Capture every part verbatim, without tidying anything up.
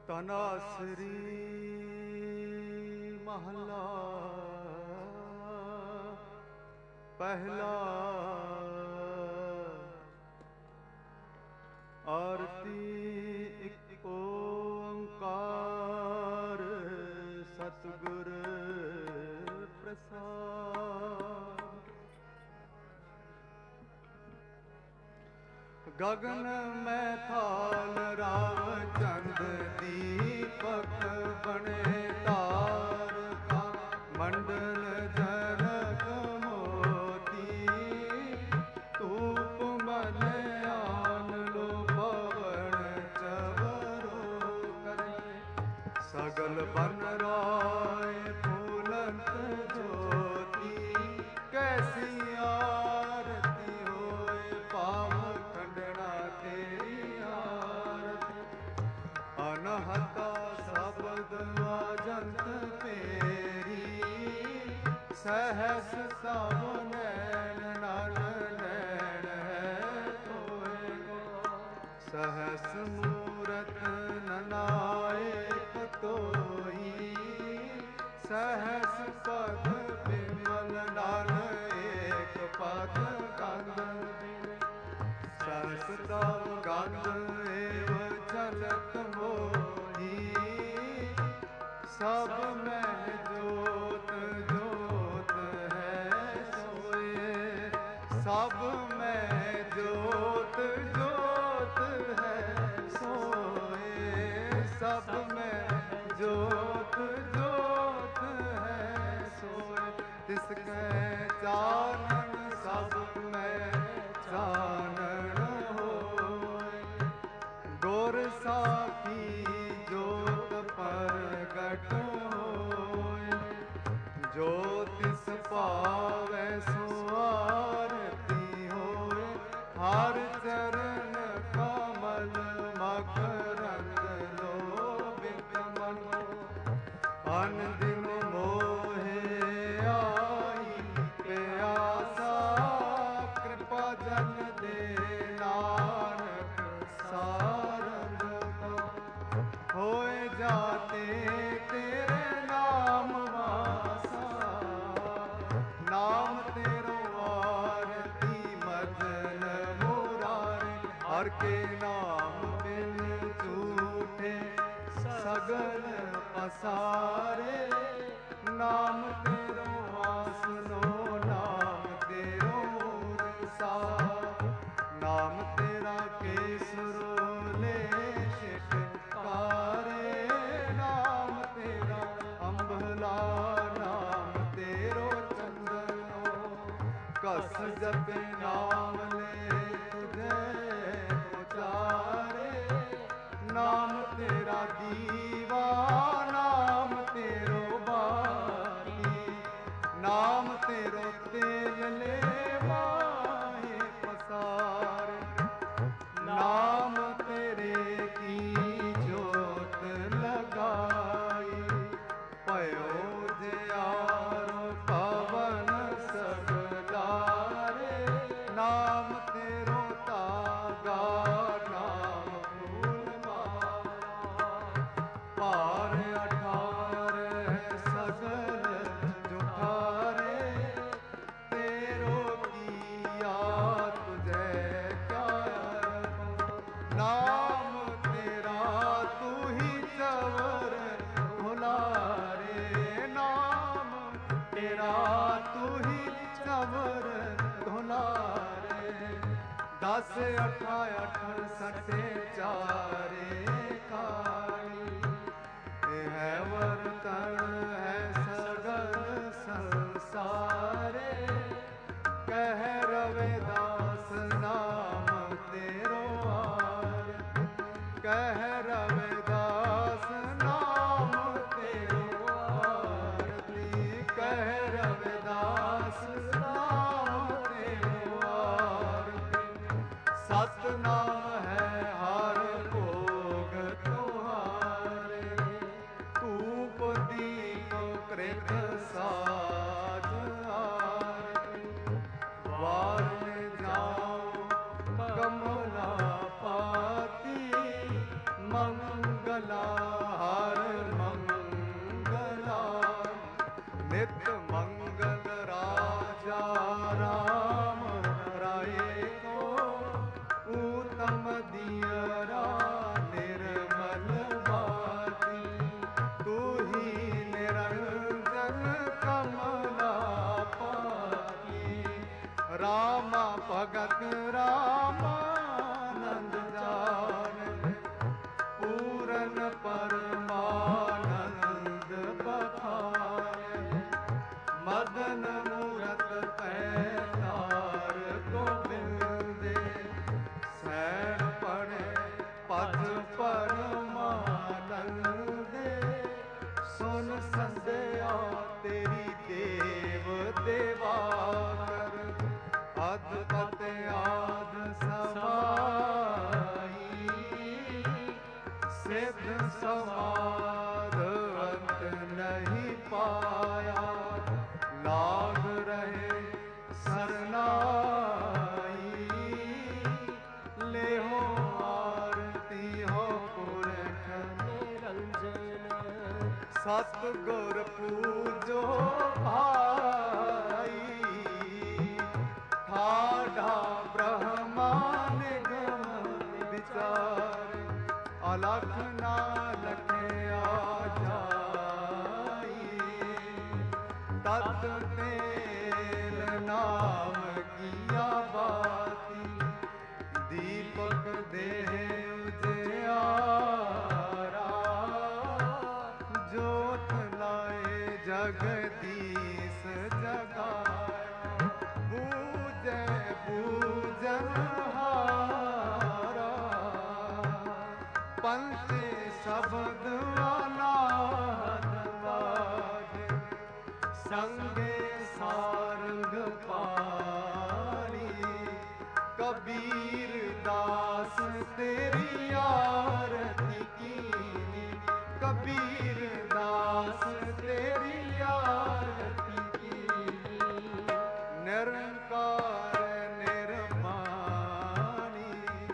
ਤਨਾਸਰੀ ਮਹਲਾ ਪਹਿਲਾ। ਆਰਤੀ ਇੱਕ ਓੰਕਾਰ ਸਤਿਗੁਰ ਪ੍ਰਸਾਦਿ। ਗਗਨ ਮੈਂ ਥਾਲ ਰਾਵ ਚੰਦ ਦੀਪਕ ਬਣੇ ਤਾਰਕਾ ਮੰਡਲ ਜਨਕ ਮੋਤੀ ਧੂਪ ਮਨ ਆਨ ਲੋ ਪਵਨ ਚਵਰੋ ਕਰੇ ਸਗਲ ਬਨ ਰਾਏ ਫੂਲੰਤ ਜੋਤੀ ਕੈਸੀ ਆਰਤੀ ਹੋਏ ਪਾਵ ਅਨਹਤਾ ਸ਼ਬਦ ਵਾਜੰਤ ਤੇਰੀ ਸਹਸ ਸਭ ਨੈਣ ਨਨ ਨੈਣ ਹੈ ਤੋਏ ਸਹਸ ਮੂਰਤ ਨਨਾਇਕ ਤੋਈ ਸਹਸ ਪਦ ਬਿਮਲ ਨਨ ਏਕ ਪਦ ਗੰਧ ਸਹਸ ਤਵ ਗੰਧ ਏਵ ਚਲਤ ਮੋਹੀ ਸਭ ਮੈਂ ਜੋਤ ਜੋਤ ਹੈ ਸੋਏ ਸਭ ਮੈਂ ਜੋਤ ਜੋਤ ਹੈ ਸੋਏ ਸਭ ਮੈਂ ਜੋਤ ਜੋਤ ਹੈ ਸੋਏ ਤਿਸ ਕੈ ਚਾਨਣ ਸਭ ਮੈਂ ਚਾਨਣ ਗੁਰ ਸਾਖੀ ਜੋਤ ਪ੍ਰਗਟ ਹੋਇ ਜੋ ਤਿਸ ਭਾਵੈ ਸੋ ਆਰਤੀ ਹੋਇ ਹਰ ਚਰਨ ਕਮਲ ਮਕਰੰਦ ਲੋਭਿਤ ਮਨੋ ਅਨ ਦਿਨ ਮੋਹਿ ਆਈ ਪਿਆਸਾ ਕਿਰਪਾ ਜਨ ਦੇ ਨਾਨਕ ਸਾਰੰਗ ਹੋਏ ਜਾਤੇ ਤੇਰੇ ਨਾਮ ਵਾਸਾ ਨਾਮ ਤੇਰੋ ਆਰਤੀ ਮਦਨ ਮੁਰਾਰੇ ਹਰ ਕੇ ਨਾਮ ਬਿਨ ਝੂਠੇ ਸਗਲ ਪਸਾਰੇ ਨਾਮ ਤੇਰੋ ਆਸਨੋ ਨਾਮ ਤੇਰੋ ਰਸਾ ਨਾਮ ਤੇਰਾ ਕੇਸਰੋ ਲੈ ਸ਼ਿਕਾਰੇ ਨਾਮ ਤੇਰਾ ਅੰਬਲਾ ਨਾਮ ਤੇਰੋ ਚੰਦਨੋ ਕਸ ਜਪੇ ਨਾਮ ਲੈ ਤੁਝੇ ਉਚਾਰੇ ਨਾਮ ਤੇਰਾ ਦੀਵਾ ਨਾਮ ਤੇਰੋ ਬਾਤੀ ਨਾਮ ਤੇਰੋ ਤੇਲ ਲੈ ਵਾਹੇ ਪਸਾਰੇ ਨਾਮ ਤੇਰੇ ਕੀ ਜੋਤ ਲਗਾਈ ਭਇਓ ਜਿਆਰੋ ਪਵਨ ਸਗਲਾਰੇ ਨਾਮ ਤੇਰੋ ਤਾਗਾ ਨਾਮ ਫੂਲ ਮਾਲਾ ਭਾਰ ਅਠਾਰ ਸਗਲ ਜੁਠਾਰੇ ਤੇਰੋ ਕੀਆ ਤੁਝੈ ਨਾਮ ਤੇਰਾ ਤੂ ਹੀ ਚਵਰ ਧੁਲਾਰੇ ਨਾਮ ਤੇਰਾ ਤੂ ਹੀ ਚਵਰ ਧੁਲਾਰੇ ਦਸ ਅਠਾ ਅਠ ਸੱਤੇ ਚਾਰੇ ਕਾਲੀ ਇਹ ਹੈ ਵਰਤਨ ਹੈ ਸਗਲ ਸੰਸਾਰੇ ਕਹਿ ਰਵਿਦਾਸ ਨਾਮ ਤੇਰੋ ਕਹਿ ਰਵਿਦਾਸ ਨਾਮ ਤੇਰੋ ਆਰਤੀ ਕਹਿ ਰਵਿਦਾਸ ਨਾਮ ਤੇਰੋ ਆਰਤੀ ਸਤਿਨਾਮ ਹੈ ਹਰ ਭੋਗ ਤੁਹਾਰੇ ਧੂਪ ਦੀਪ ਕ੍ਰਿਤ ਸਾਜ ਆਰਤੀ ਵਾਰਨ ਜਾਓ ਕਮਲਾ ਪਾਤੀ ਮੰਗ ਮੰਗਲਾ ਹਰ ਮੰਗਲਾ ਨਿਤ ਮੰਗਲ ਰਾਜਾ ਰਾਮ ਰਾਏ ਕੋ ਊਤਮ ਦਿਯਰਾ ਨਿਰਮਲ ਬਾਤੀ ਤੂ ਹੀ ਨਿਰੰਜਨ ਕਮਲਾ ਪਾਤੀ ਰਾਮਾ ਭਗਤ ਰਾਮਾਨੰਦ ਜਾਨ ਪੂਰਨ ਪਰਮਾਨੰਦ ਬਖਾਨ ਮਦਨ ਮੂਰਤ ਪੈਤਾਰ ਗੋਬਿੰਦੇ ਸੈਣ ਪੜੇ ਪਦ ਪਰਮਾਨੰਦੇ ਸੁਨ ਸੰਦਿਆ ਤੇਰੀ ਦੇਵ ਦੇਵਾ ਕਰ ਅਦਭੁਤ ਆਦ ਸਮਾਈ ਸਿੱਧ ਸਮਾਧ ਅੰਤ ਨਹੀਂ ਪਾਇਆ ਲਾਗ ਰਹੇ ਸਰਨਾਈ ਲੇਹੋ ਆਰਤੀ ਹੋ ਪੁਰਖ ਨਿਰੰਜਨ ਸਤ ਗੁਰ ਪੂਜੋ ਭਾਈ ਠਾਠਾ ਬ੍ਰਹਮਾ ਨਿਗਮ ਵਿਚਾਰ ਅਲਖ ਨਾ ਲਖਿਆ ਜਾਈ ਤਤ ਤੇਲ ਨਾਮ ਕੀਆ ਬਾਤੀ ਦੀਪਕ ਦੇਹ ਉਜਿਆਰਾ ਜੋਤ ਲਾਏ ਜਗਦੀਸ਼ ਜਗਾਇਆ ਬੂਝੈ ਬੂਝਨਹਾਰਾ ਪੰਥੇ ਸ਼ਬਦ ਅਨਾਦ ਬਾਜ ਸੰਗੇ ਸਾਰੰਗ ਪਾਣੀ ਕਬੀਰ ਦਾਸ ਤੇਰੀ ਆਰਤੀ ਕੀਨੀ ਕਬੀਰ ਦਾਸ ਤੇਰੀ ਆਰਤੀ ਕੀਨੀ ਨਿਰੰਕਾਰ ਨਿਰਮਾਣੀ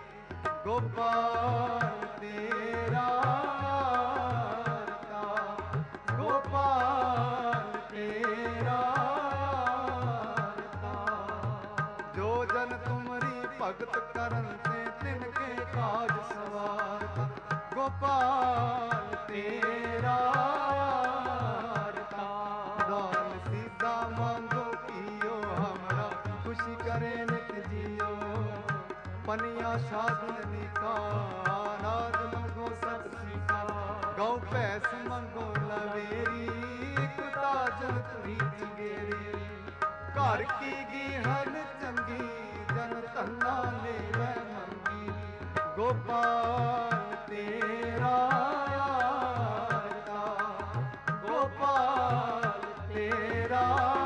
ਗੋਪਾਲ ਤੇਰਾ ਆਰਤਾ ਗੋਪਾਲ ਤੇਰਾ ਆਰਤਾ ਜੋ ਜਨ ਤੁਮਰੀ ਭਗਤ ਕਰਨ ਤੇ ਤਿਨਕੇ ਕਾਜ ਸਵਾਰਤਾ ਗੋਪਾਲ ਤੇਰਾ ਆਰਤਾ ਦਾਨ ਸੀਧਾ ਮੰਗੋ ਕੀਓ ਹਮਰਾ ਖੁਸ਼ੀ ਕਰੇ ਨਿਤ ਜੀਓ ਪਨੀਆ ਸਾਧਨ ਨਿਕਾ ਨਾਦ ਮੰਗੋ ਸਤ ਸਿਕਾ ਗਉ ਭੈਸ ਮੰਗੋ ਲਵੇਰੀ ਇਕ ਤਾਜਨ ਪ੍ਰੀਤ ਗੇਰੀ ਘਰ ਕੀ ਗੀਹਨ ਚੰਗੀ ਜਨ ਧੰਨਾ ਲੈਵੈ ਮੰਗੀ ਗੋਪਾਲ ਤੇਰਾ ਆਰਤਾ ਗੋਪਾਲ ਤੇਰਾ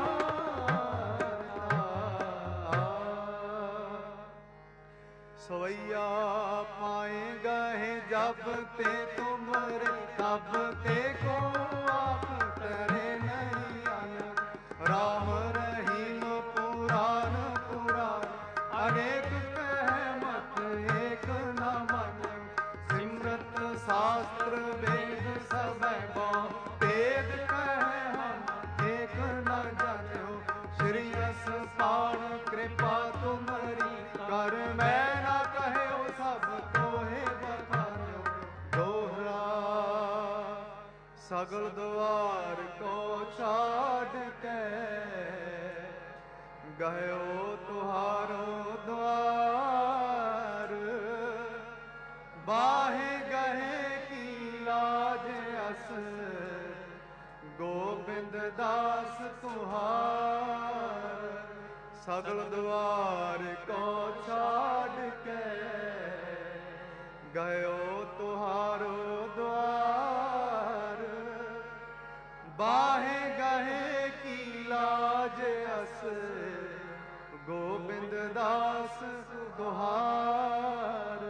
ਸਵਈਆ ਪਾਏ ਗਏ ਜਬ ਤੇ ਤੁਮਰੇ ਤਬ ਤੇ ਕੋ ਆਪ ਤਰੇ ਨਹੀਂ ਅਨ ਰਾਮ ਰਹੀਮ ਪੁਰਾਨ ਪੁਰਾਨ ਅਨੇਕ ਕਹਿ ਮਤ ਏਕ ਨ ਮਨ ਸਿਮਰਤ ਸ਼ਾਸਤਰ ਵੇਦ ਸਭੈ ਬਹੁ ਭੇਦ ਕਹਿ ਹਮ ਏਕ ਨ ਜਾਣਿਓ ਸ਼੍ਰੀ ਅਸ ਪਾਣ ਕਿਰਪਾ ਤੁਮਰੀ ਕਰ ਮੈਂ ਨਾ ਕਹਿਓ ਸਭ ਤੋਹੇ ਬਖਾਨਿਓ ਦੋਹਰਾ ਸਗਲ ਦੁਆਰ ਕੋ ਛਾੜ ਕੇ ਗਇਓ ਤੁਹਾਰੋ ਦੁਆਰ ਬਾਹੇ ਗਏ ਕੀ ਲਾਜ ਅਸ ਗੋਬਿੰਦ ਦਾਸ ਤੁਹਾਰ ਸਗਲ ਦੁਆਰ ਕੋ ਛਾੜ ਕੇ ਗਇਓ ਤੁਹਾਰੋ ਦੁਆਰ ਬਾਹੇ ਗਏ ਕੀ ਲਾਜ ਅਸ ਗੋਬਿੰਦ ਦਾਸ ਦੁਹਾਰ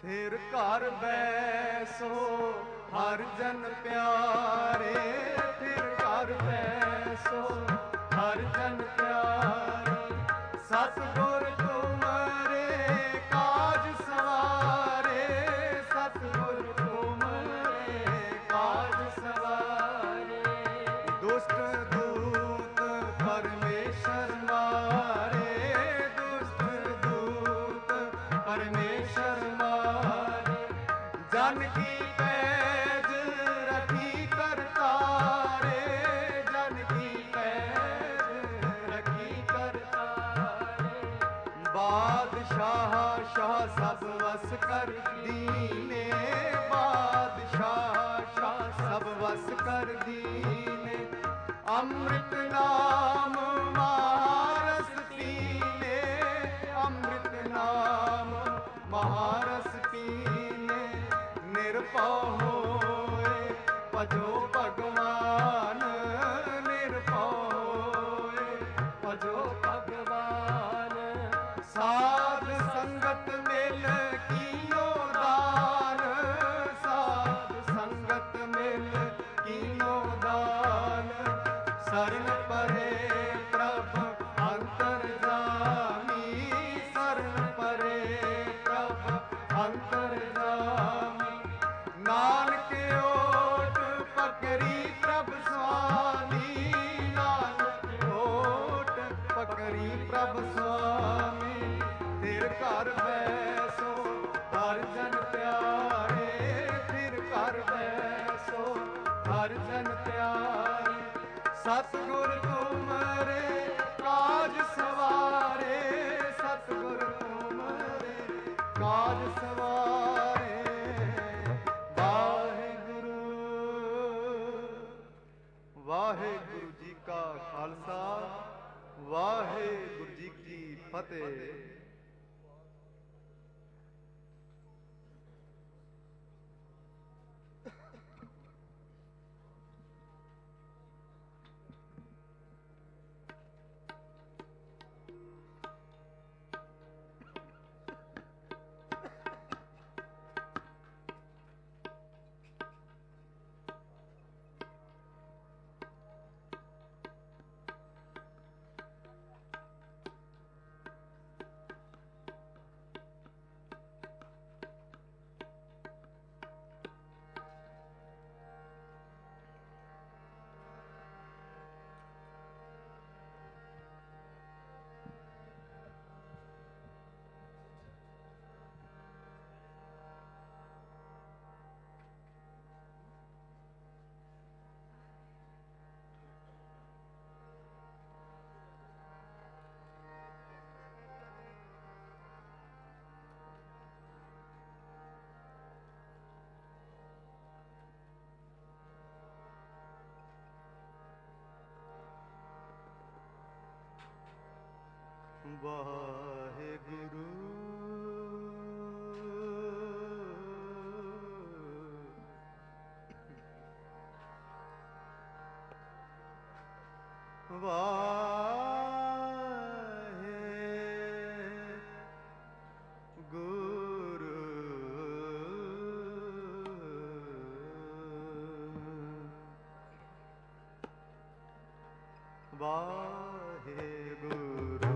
फिर घर बैसो हर जन प्यारे, फिर घर बैसो हर जन प्यारे। सतगुर तुमरे काज सवारे, सतगुर तुमरे काज सवारे। दुष्ट दूत परमेश्वर मारे, दुष्ट दूत परमेश्वर मारे। जन की पैज रखी करतारे, जन की पैज रखी करतारे। बादशाह शाह सब वस कर दीने, बादशाह शाह सब वस कर दीने। अमृत नाम महारस पीने, अमृत नाम महारस पीने। निर्भव होए भजो भगवान, निर्भव होए भजो भगवान। साध संगत मिल कीनो दान, साध संगत मिल कीनो दान। शरण परे प्रभ अंतर्जामी, शरण परे प्रभ अंतर्जामी। नानक ओट पकड़ी प्रभ स्वामी, नानक ओट पकड़ी प्रभ स्वामी। फिर घर बैसो हर जन प्यारे, फिर घर बैसो हर जन प्यारे। सतगुर तुमरे काज सवारे, सतगुर तुमरे काज सवारे। वाहिगुरु वाहिगुरु जी का खालसा, वाहिगुरु जी की फतेह। वाहिगुरु वाहिगुरु वाहिगुरु।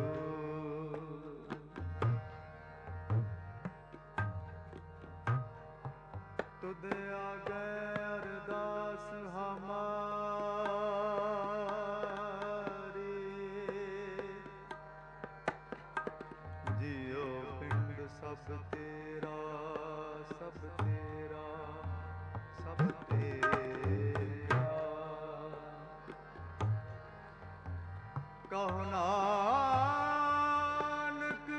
तुद आगे अरदास हमारी, जियो पिंड सब तेरा, सब तेरा, सब तेरा। कहो नानक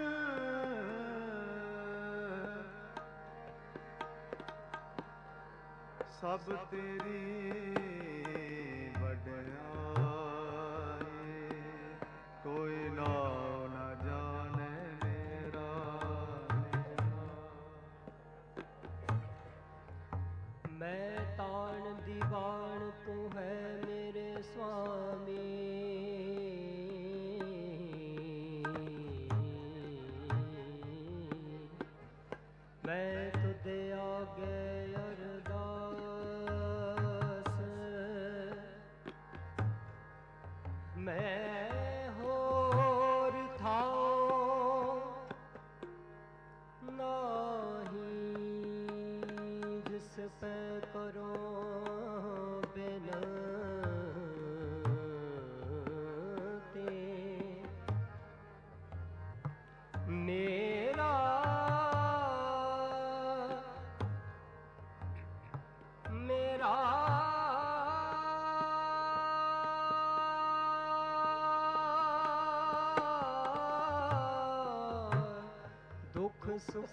सब तेरी वड्याई, कोई नाम न जाने मेरा, मेरा। मैं तान दीवान तू है मेरे स्वामी, मैं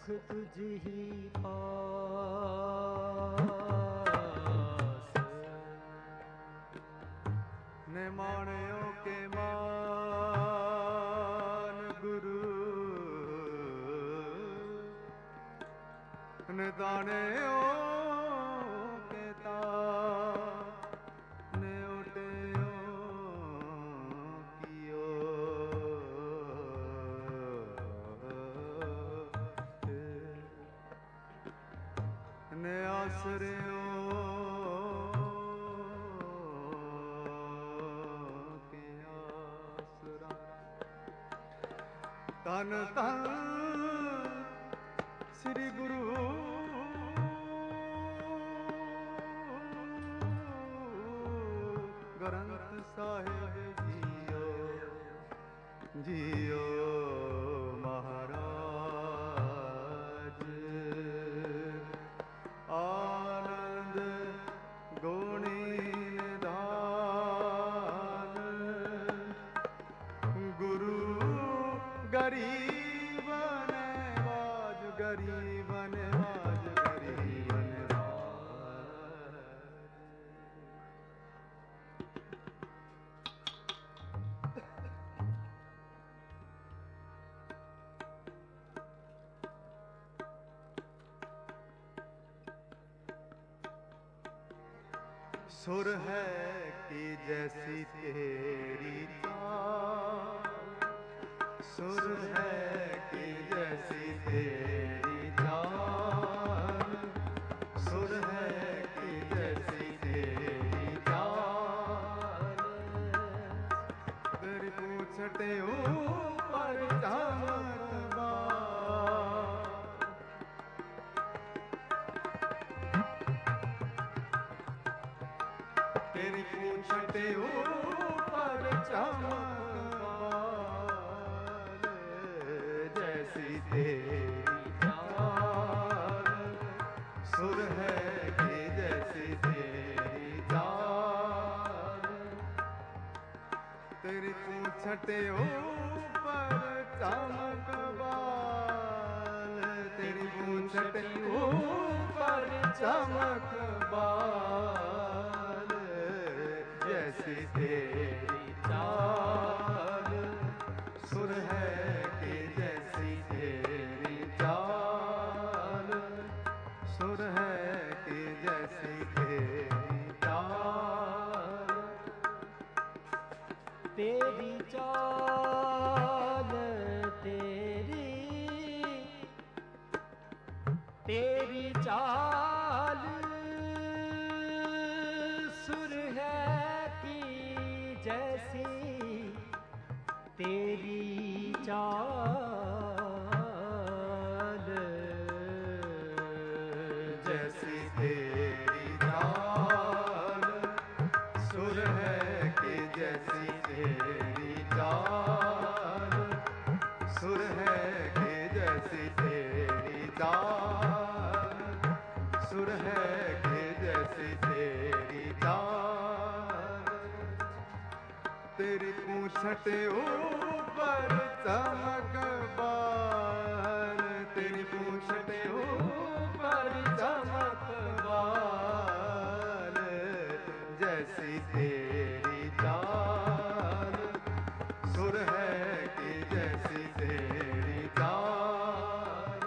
सुख तुझ ही पास। ने माणियों के मान गुरु, ने दानियों के तान, ने उठियों कियो ने आसरियों के आसरा। तन तन श्री गुरु ग्रंथ साहिब जियो जियो महाराज। आनंद गुणी निधान, गुरु गरीब नवाज, गरीब नवाज, गरीब नवाज। सुर है कि जैसी तेरी चाल, सुर है कि जैसी तेरी चाल, सुर है कि जैसी तेरी चाल। तेरी पूछते ऊपर चमकबार, तेरी पूछते ऊपर चमकबार। जैसी तेरी चाल, सुर है कि जैसी तेरी चाल। तेरी पूछते ऊपर चमकबार, तेरी पूछते ऊपर चमकबार। जैसी तेरी चाल, सुर है कि जैसी तेरी चाल, सुर है कि जैसी तेरी चाल। तेरी चाल तेरी, तेरी चाल सुर है कि जैसी तेरी चाल। जैसी तेरी चाल, सुर है कि जैसी तेरी चाल, सुर है कि जैसी तेरी चाल, सुर है कि जैसी तेरी चाल। तेरी पूछते ऊपर चमकबार, तेरी पूछते ऊपर चमकबार। जैसी तेरी चाल, सुर है कि जैसी तेरी चाल।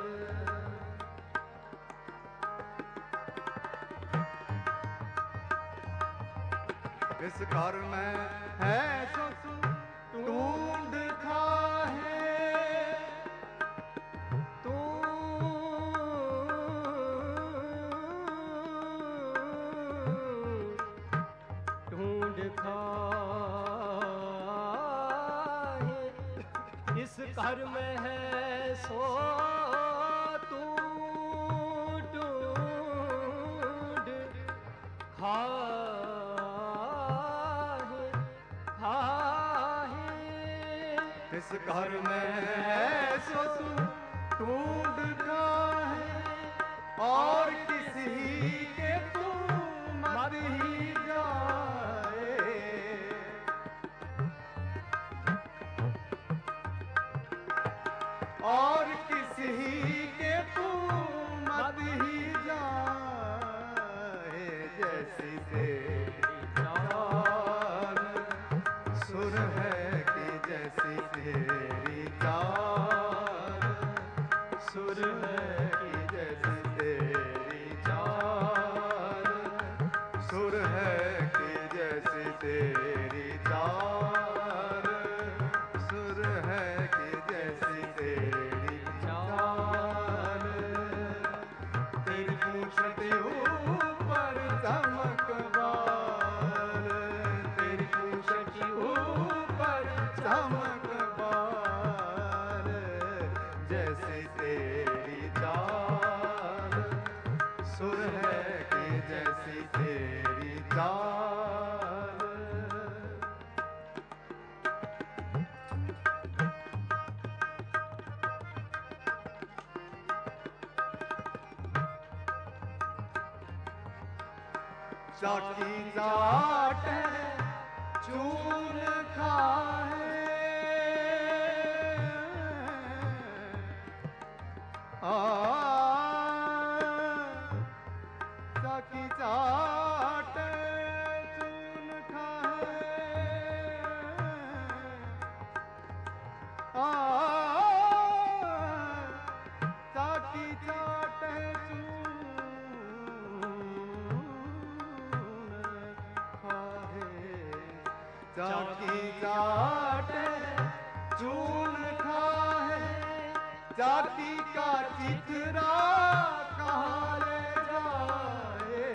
इस घर में है सो ढूंढ खाहे, तू ढूंढ खाए। इस घर में है सो तू ढूंढ खाए खाए। इस घर में है सो ढूंढ खाहे, और किसी के तू मत ही जाए। और किसी के तेरी चाल, सुर है कि जैसी तेरी चाल, तेरी पूंछ के ऊपर चमक बाल, तेरी पूंछ के ऊपर चमक बाल, जैसी तेरी चाल, सुर है कि जैसी तेरी चाल। चाकी चाट चून खाए, आ चाकी चाट चून खाए, आ चाकी चाट चाकी चाट चून खाए, चाकी का चिथरा कहाँ ले जाए,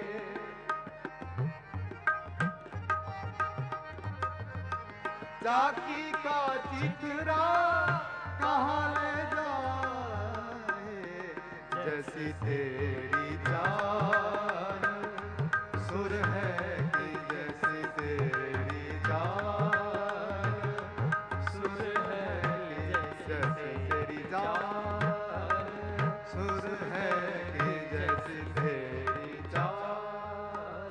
चाकी का चिथरा कहाँ ले जाए, जैसी तेरी चाल, सुर है कि जैसी तेरी चाल, सुर है कि जैसी तेरी चाल, सुर है कि जैसी तेरी चाल।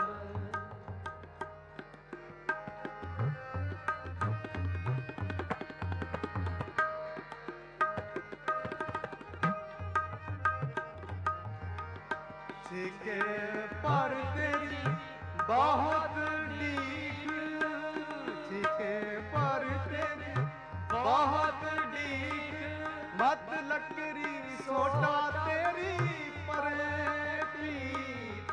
छिके पर तेरी बहुत डीक, छिके पर तेरी बहुत डीक, मत लकड़ी सोटा तेरी परे पीठ,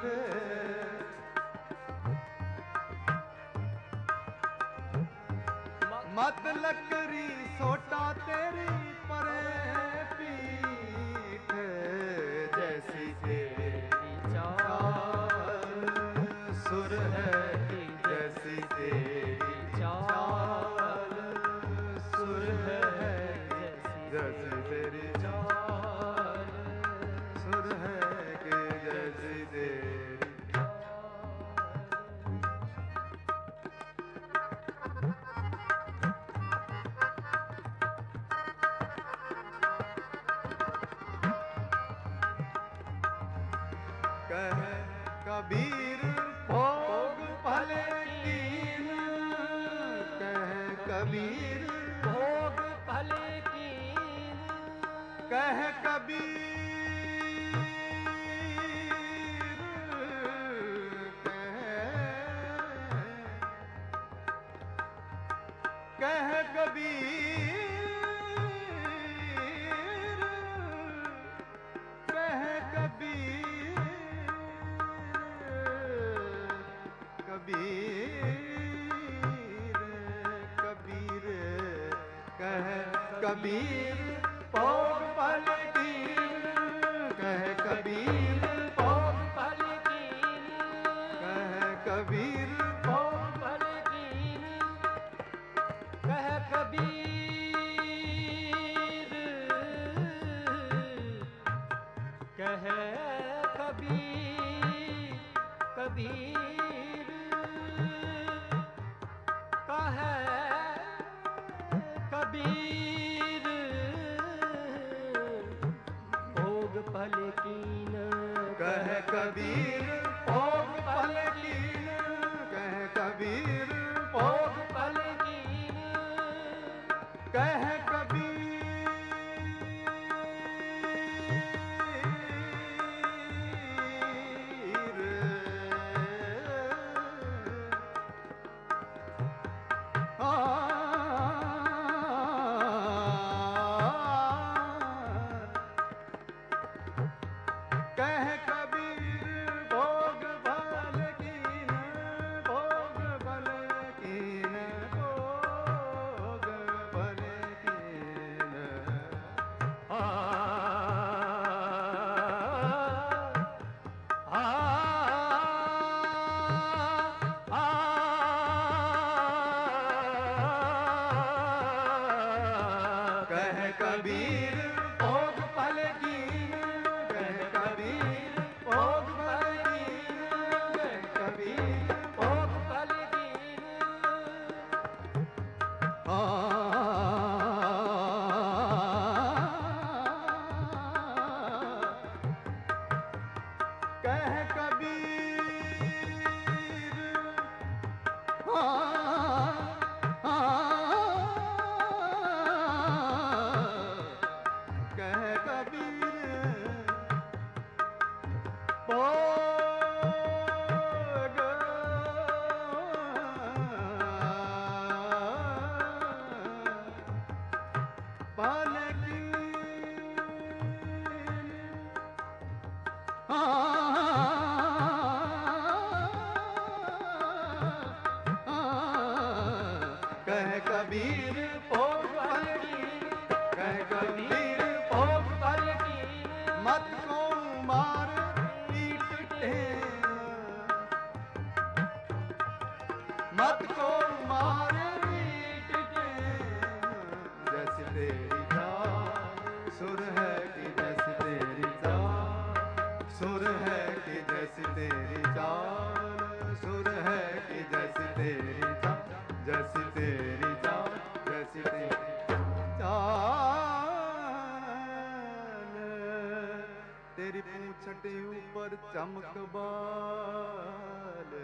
मत लकड़ी सोटा तेरी परे पीठ, जैसी तेरी चाल, सुर है कि जैसी तेरी चाल, सुर है कि जैसी तेरी चाल, सुर है कि जैसी तेरी कह कबीर भोग भले कीन, कह कबीर भोग भले कीन, कह कबीर, कह कह कबीर, कह कबीर, कबीर कबीर कह कबीर भोग भले कीन, कह कबीर भोग भले कीन, कह कबीर भोग भले कीन, कह कबीर, कह कबीर, कबीर कह कबीर, भोग भले कीन, कह कबीर भोग भले कीन, कह कबीर भोग भोग भले कीन, कह कबीर, कह कबीर भोग भले कीन, भोग भले कह कबीर भोग फल की, कह कबीर भोग फल की, मत को मार पीट टेम, मत को मार पीट टेम। जैसी तेरी चाल सुर है कि जैसी तेरी चाल सुर है कि जैसी तेरी चाल सुर है कि जैसी तेरी चाल, जैसी तेरी चाल जैसी तेरी चाल। तेरी पूंछ ऊपर चमक बाल,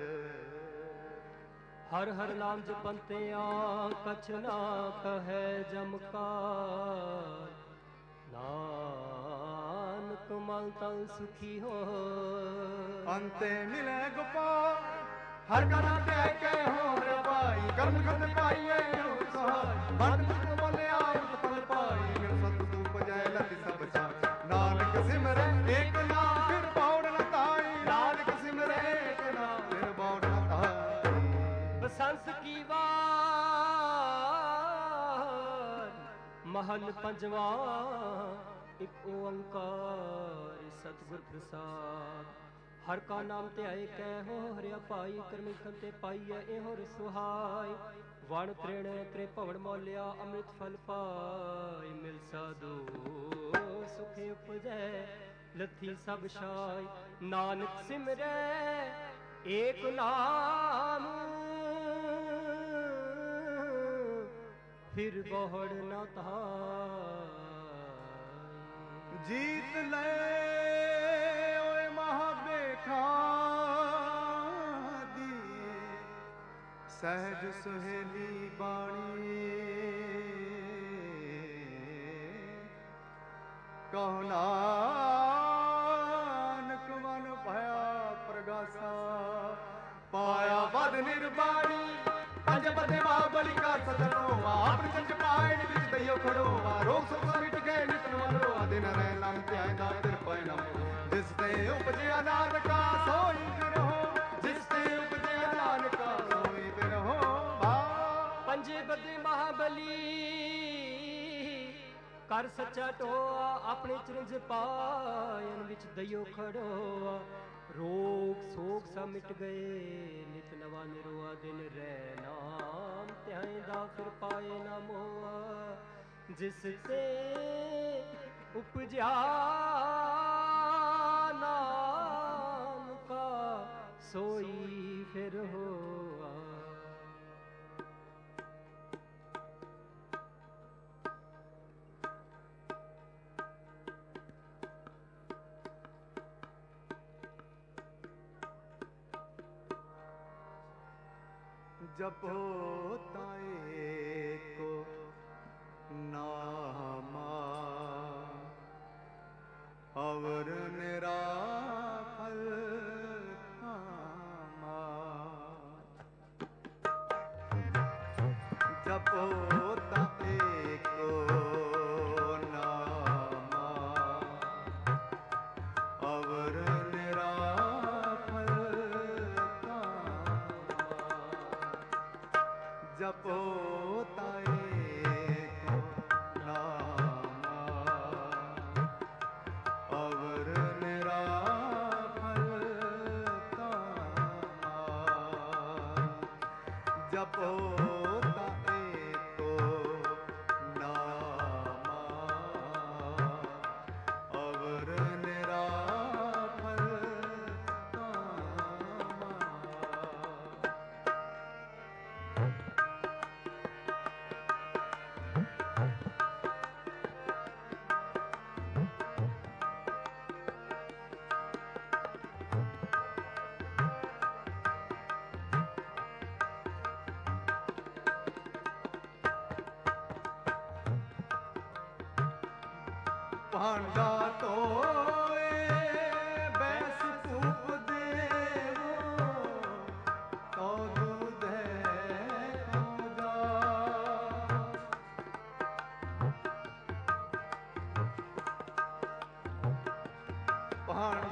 हर हर नाम जपंतिया कछ ना कहे जमकार। नानक मल तन सुखी हो, अंते मिले गोपाल। हर कना ते के हो रे भाई, कर्म खंड पाइए हो सहाय। बंद मुख बोले आउत फल पाई, मेरे सत तू पजाए लति सब छाई। नानक सिमरे एक नाम फिर पौड़ न ताई, नानक सिमरे एक नाम फिर पौड़ न ताई। बसंस की वार महल पंजवा, एक ओंकार सतगुर प्रसाद। हर का नाम ते आए कै हो हरिया पाई, करमी खंते पाइए एहो सुहाय। वण त्रिण त्रे भवन मौलिया, अमृत फल पाई। मिल साधु सुखे उपजै, लथी सब छाय। नानक सिमरै एक नाम, फिर बहुड़ न ताय। जीत ले ओए महाबेखा दी, सहज सुहेली बाणी। कहो नानक मन भया प्रगासा, पाया बद निर्वाणी। पंज बदे महाबली का सजनो, आपने चंच पाए निज दइयो खड़ो। रोग सुख मिट गए नित नवरो, दिन रह नाम त्याय दातिर पैनम। जिस ते उपजे नानका सोई बिरहो, जिस ते उपजे नानका सोई बिरहो भाव। पंजे बदे महाबली कर सच्चा टोआ, अपने चिरंज पायन विच दइयो खड़ोआ। रोग सोग सा मिट गए, नित नवा निरोआ। दिन रै नाम त्याइंदा फिर पाए ना मोआ। जिस ते उपजा नाम का, सोई फिर होआ। जपो ताए को नामा, अवर निराफल कामा। जपो ताए को नामा, अवर निराफल जपो ताए को नामा, अवर निराफल कामा। जपो ताए को नामा, अवर निराफल कामा। भांडा तोए बैस कूप देवो, तो दूधे को जा।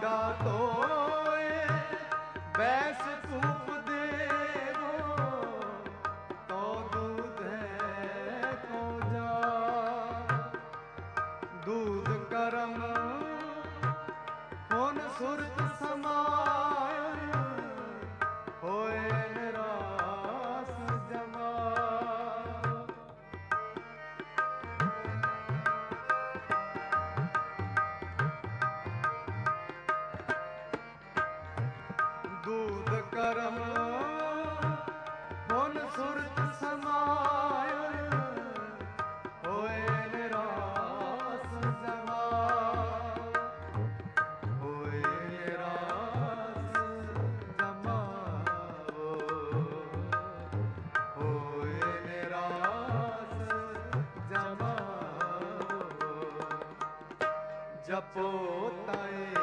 मांगा तो बैस धूप देवो तो दूध है को जा दूध करम होन सुरत समाय होए निरास जमा दूध करम होन सुरत समाय होए निरास जमा होए निरास जमा होए निरास जमा जपो ताए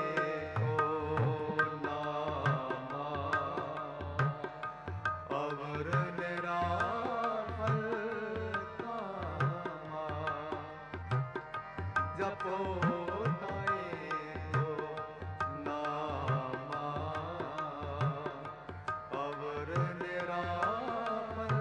जपो ताए तो नामा अवर निरामल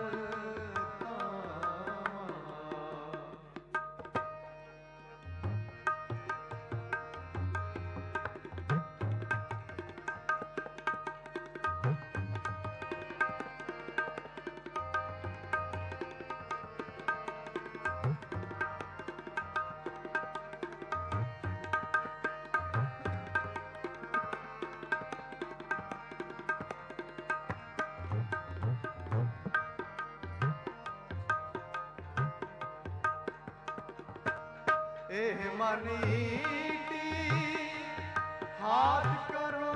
एह मनीटी हाथ करो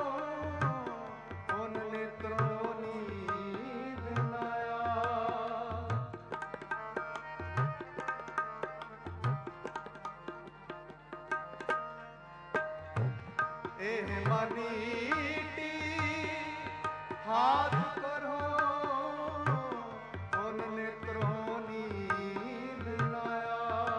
उन नेत्रों नींद लाया एह मनीटी हाथ करो उन नेत्रों नींद लाया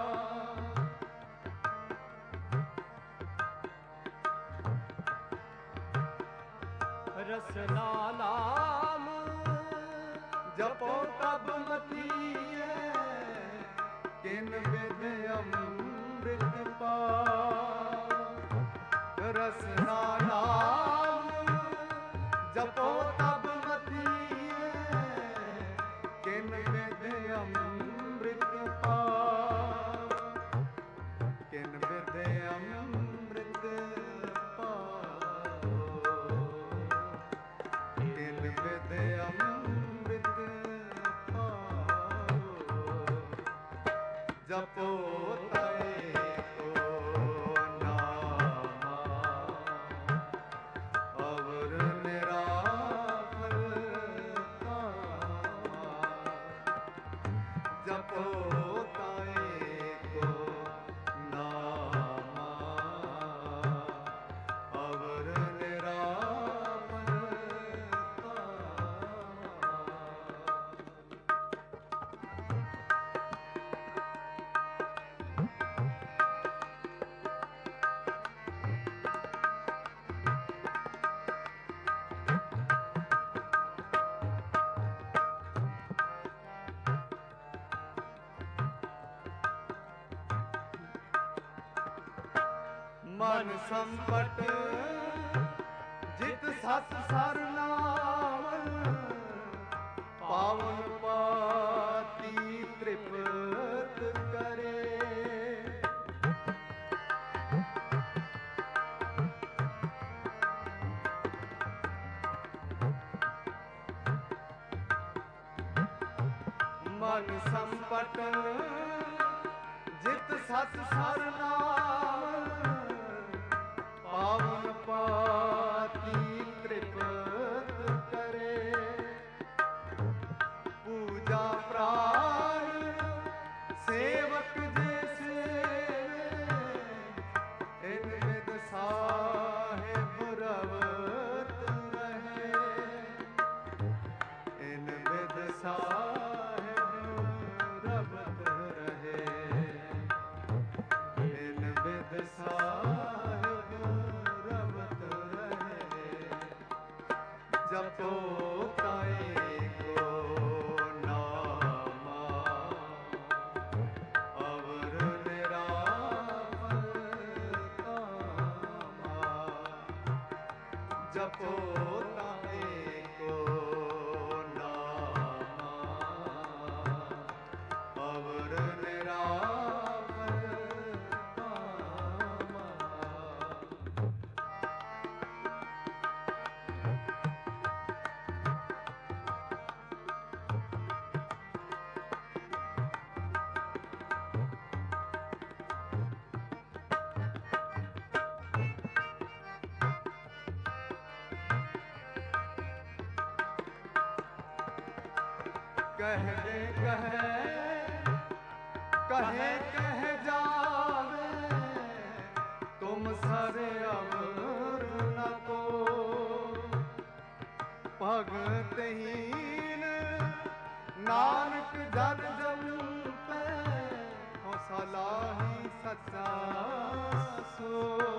रसना नाम जपो तब मतीये किन विद अमृत पा रसना नाम जपो तब मतीये किन विद अमृत पा किन विद अमृत पा किन विद अमृत पाओ जपो ताए को नामा अवर निरामल जपो ताए को नामा अवर निरामल मन संपट जित सत सर नावन पावन पाती तृप्त करे मन संपट जित सत सर नावन पावन पाती तृप्त करे पूजा प्राण सेवक जैसे इन विद साहेब रवत रहे इन विद साहेब रवत रहे इन विद साहेब रवत जपो ताए को नामा अवर निरामय कामा जपो ताए को नामा अवर निरामय कामा कहने कहे कहे कह जावे तुम सरे अमर न को भगतहीन नानक जन जन पे हो सलाही सच्चा सो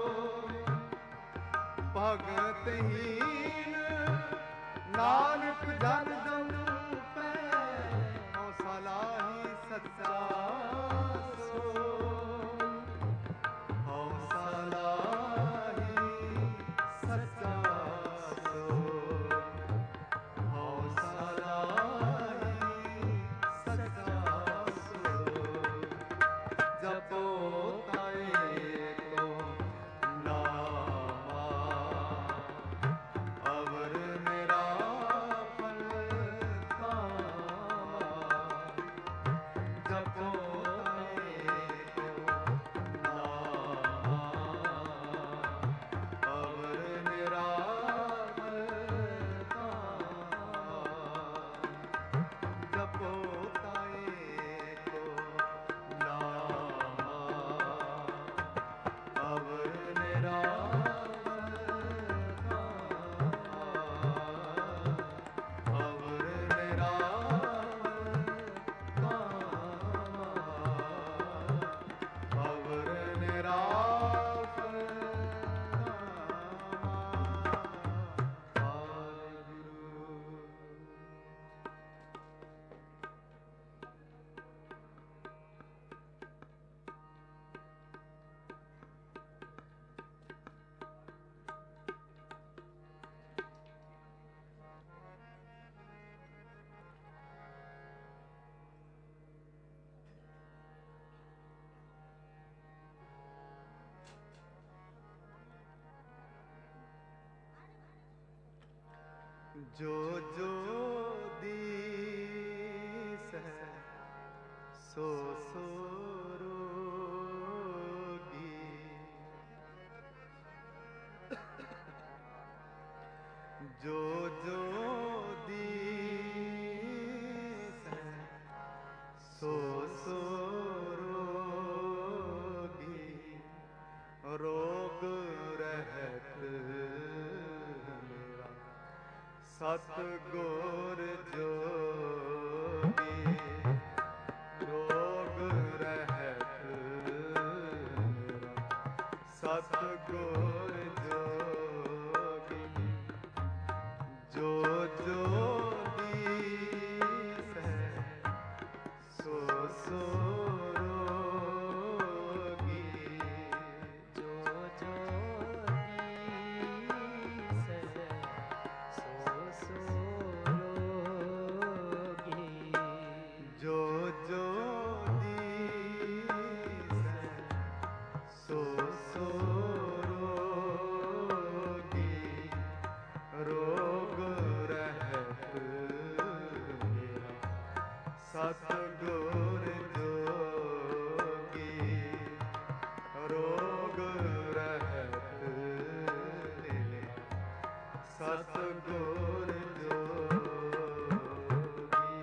भगतहीन नानक जन जन पे हो सलाही सच्चा सो हो सलाही सच्चा सो हो सलाही सच्चा सो जपो ताए को नामा अवर निरामय कामा जपो ताए को नामा अवर निरामय कामा जपो ताए को नामा अवर निरामय कामा अवर निरामय कामा अवर निरामय कामा वाहिगुरू जो जो दीस है सो सो रोगी जो जो दीस है सो सो रोगी रोग रहत मेरा सतगुर जोगी रोग रहत मेरा सतगुर जोगी जो जो दीस है सो सो रोगी जो जो दीस है सो सो रोगी जो जो दीस है सो सो रोगी रोग रहत मेरा सतगुर जोगी रोग रहत मेरा सतगुर जोगी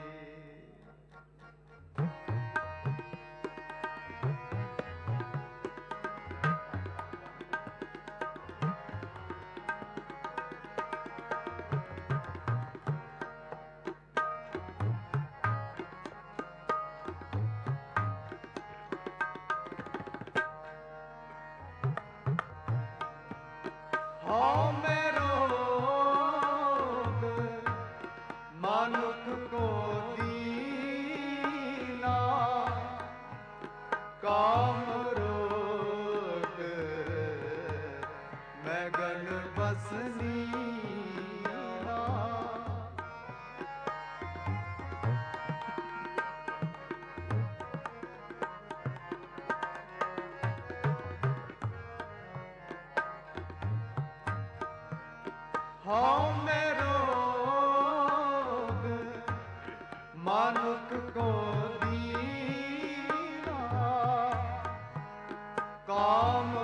हाउ में रोग मानुक को दीना, काम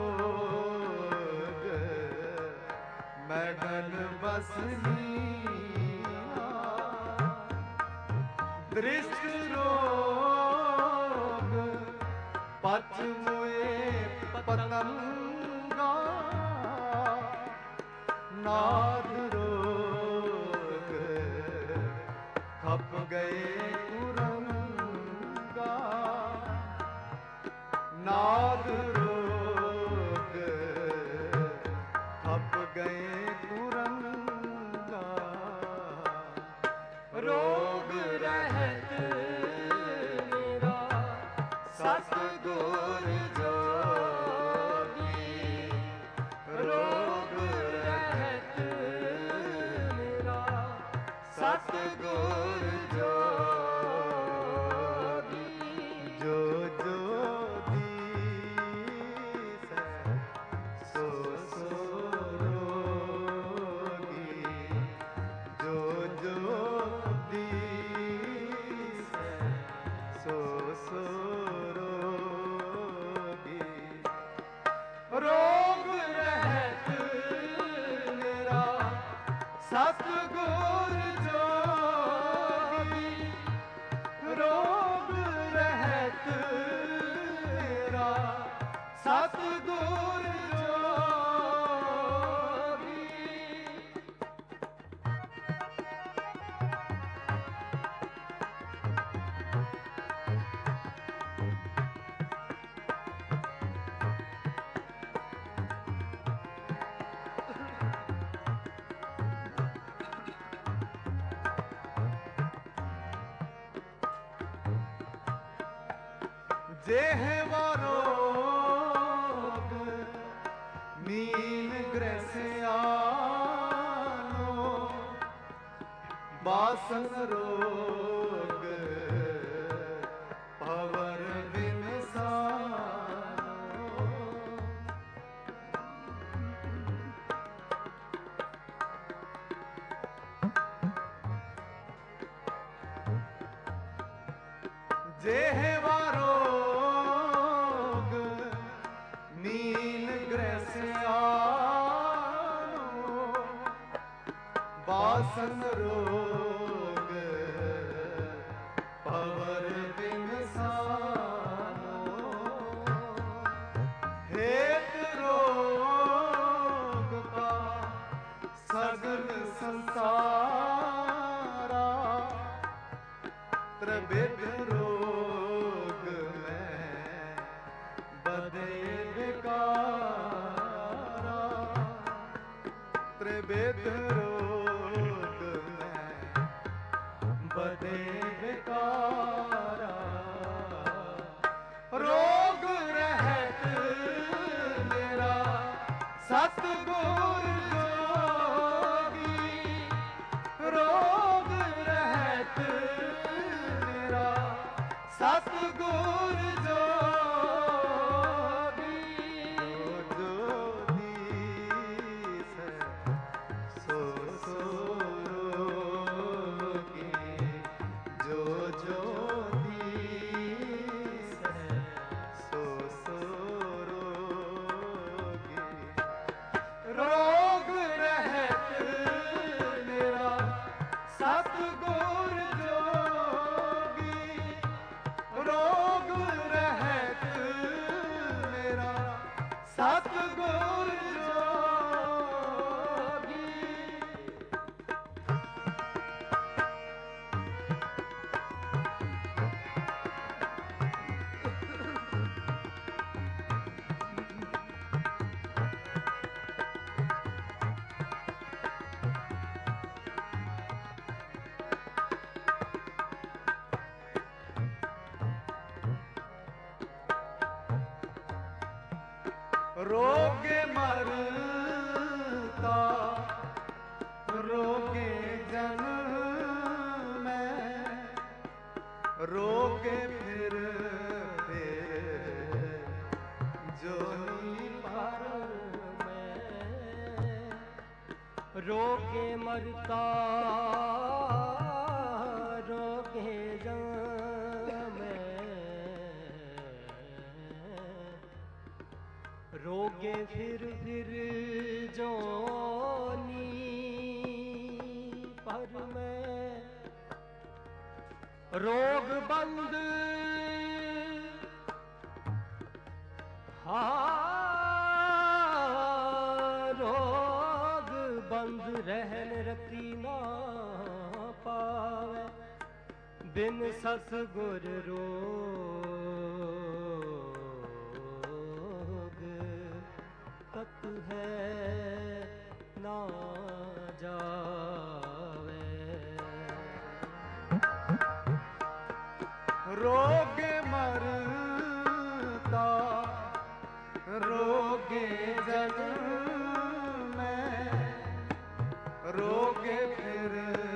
रोग मैगन बसनीना, दृष्ट रोग पच मुए पतंगा, नाद रोग खप गए कुरंगा, नाद रोग खप गए कुरंगा, रोग रहत मेरा सतगुर जोगी, रोग रहत मेरा सतगुर जोगी, जो जो दीसै सो सो रोगी, जो जो दीसै सो सो रोगी, रोग रहत मेरा सतगुर जोगी, रोग रहत मेरा सतगुर जोगी। जेहवा रोग मीन ग्रसियानो, बासन रोग पवर विनसानो, जेहवा रोग नील ग्रसियानो, बासन रोग पवर विनसानो, हेत रोग का सगल संसारा, त्रिविध रोग में बदे विकारा, त्रिविध रोग में बदे विकारा, रोग रहत मेरा सतगुर जोगी, रोग रहत मेरा सतगुर जोगी, जो दीसै सो सो रोगी, जो जो दीसै सो सो रोगी, रोग रहत मेरा सतगुर जोगी, रोग रहत मेरा सतगुर जोगी। रोगे मरता रोगे जन्म में, रोगे फिर फिर जोनी पर में, रोगे मरता रोगे जामे रोगे फिर फिर जोनी पर मैं रोग बंद हाँ रोग बंद रहन रती ना पावे बिन सतगुर रोग कत है ना जावे रोगे मरता रोगे जग में रोगे फिर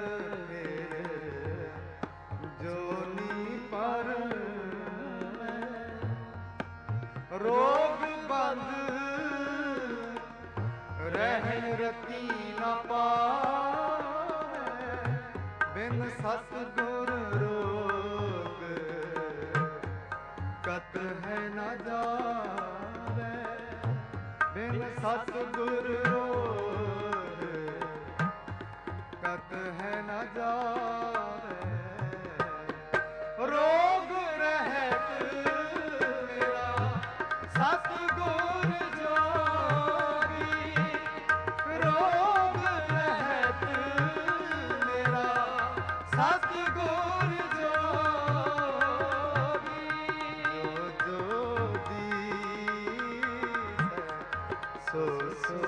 जोनी पर रोग बंद रहन रती न पावे बिन सतगुर रोग कत है न जावे बिन सतगुर रोग कत है न जावे रोग रहत मेरा सतगुर जोगी रोग रहत मेरा सतगुर जोगी जो सो सो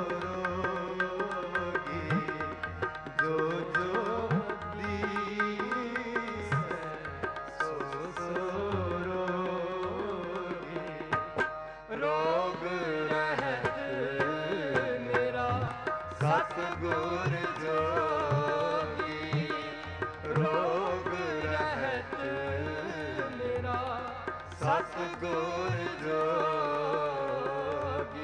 रोगी जो जो दीस सो सो रोगी रोग रहत मेरा सतगुर जोगी रोग रहत मेरा सतगुर जोगी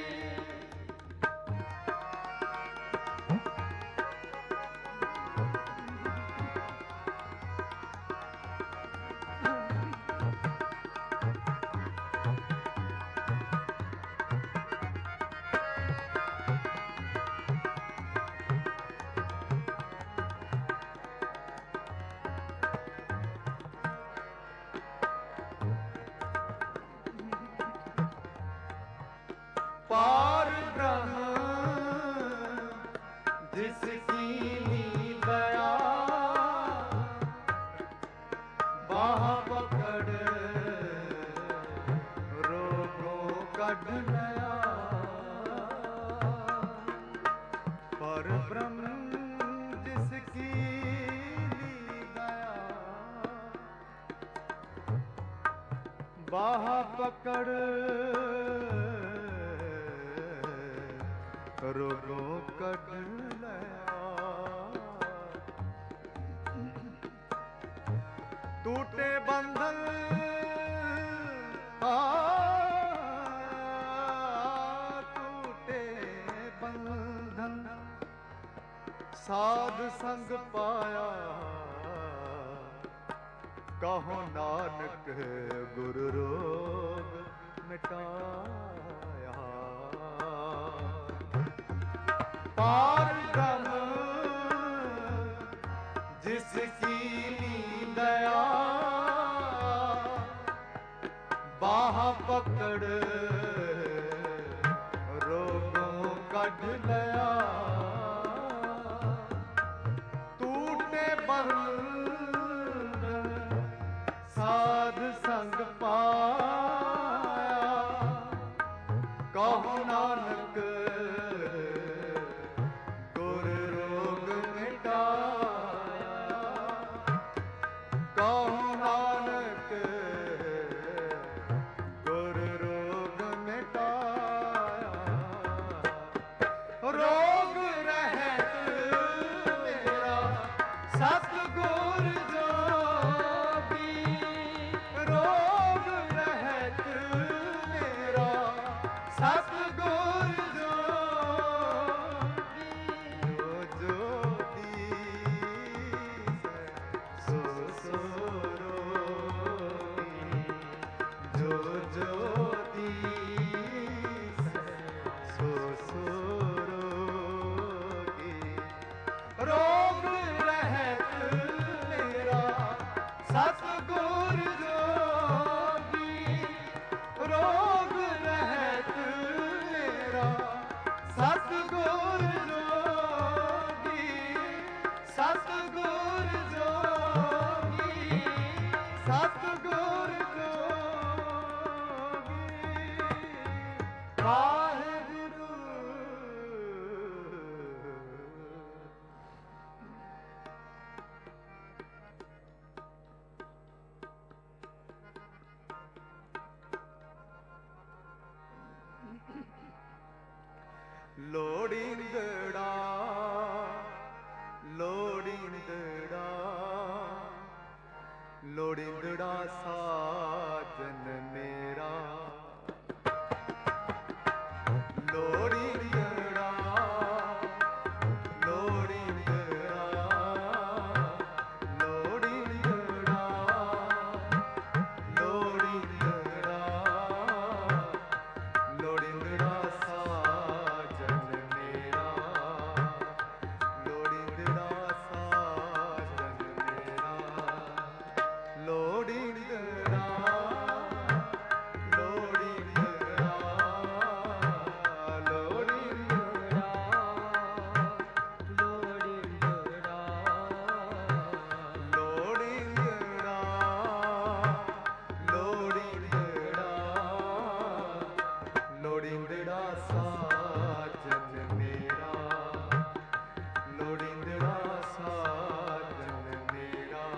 पार ब्रह्म जिसकी दया बाह पकड़ रोगों कढ नया पर ब्रह्म जिसकी दया बाह पकड़ रोगों कढ लया टूटे बंधन आ टूटे बंधन साध संग पाया कहो नानक गुरु रोग मिटाया पार ब्रह्म जिसकी दया बाह पकड़ रोगों कढ लया टूटे बंधन साध संग पाया कहो नानक कहो नानक गुर रोग मिटाया रोग रहत मेरा सतगुर जोगी रोग रहत मेरा सतगुर जोगी ਸਤਿਗੁਰ ਜੋਗੀ ਰੋਗ ਰਹਿਤ ਮੇਰਾ ਸਤਿਗੁਰ ਜੋਗੀ ਸਤਿਗੁਰ ਜੋਗੀ ਸਤਿਗੁਰ ਜੋਗੀ ਵਾਹਿਗੁਰੂ ਲੋੜੀਂਦੜਾ ਲੋੜੀਂਦੜਾ ਲੋੜੀਂਦੜਾ ਸਾਜਨ ਮੇਰਾ ਲੋੜੀਂਦੜਾ ਲੋੜੀਂਦੜਾ ਲੋੜੀਂਦੜਾ ਲੋੜੀਂਦੜਾ ਲੋੜੀਂਦੜਾ ਸਾਜਨ ਮੇਰਾ ਲੋੜੀਂਦੜਾ ਸਾਜਨ ਮੇਰਾ ਲੋੜੀਂਦੜਾ ਲੋੜੀਂਦੜਾ ਲੋੜੀਂਦੜਾ ਸਾਜਨ ਮੇਰਾ ਲੋੜੀਂਦੜਾ ਸਾਜਨ ਮੇਰਾ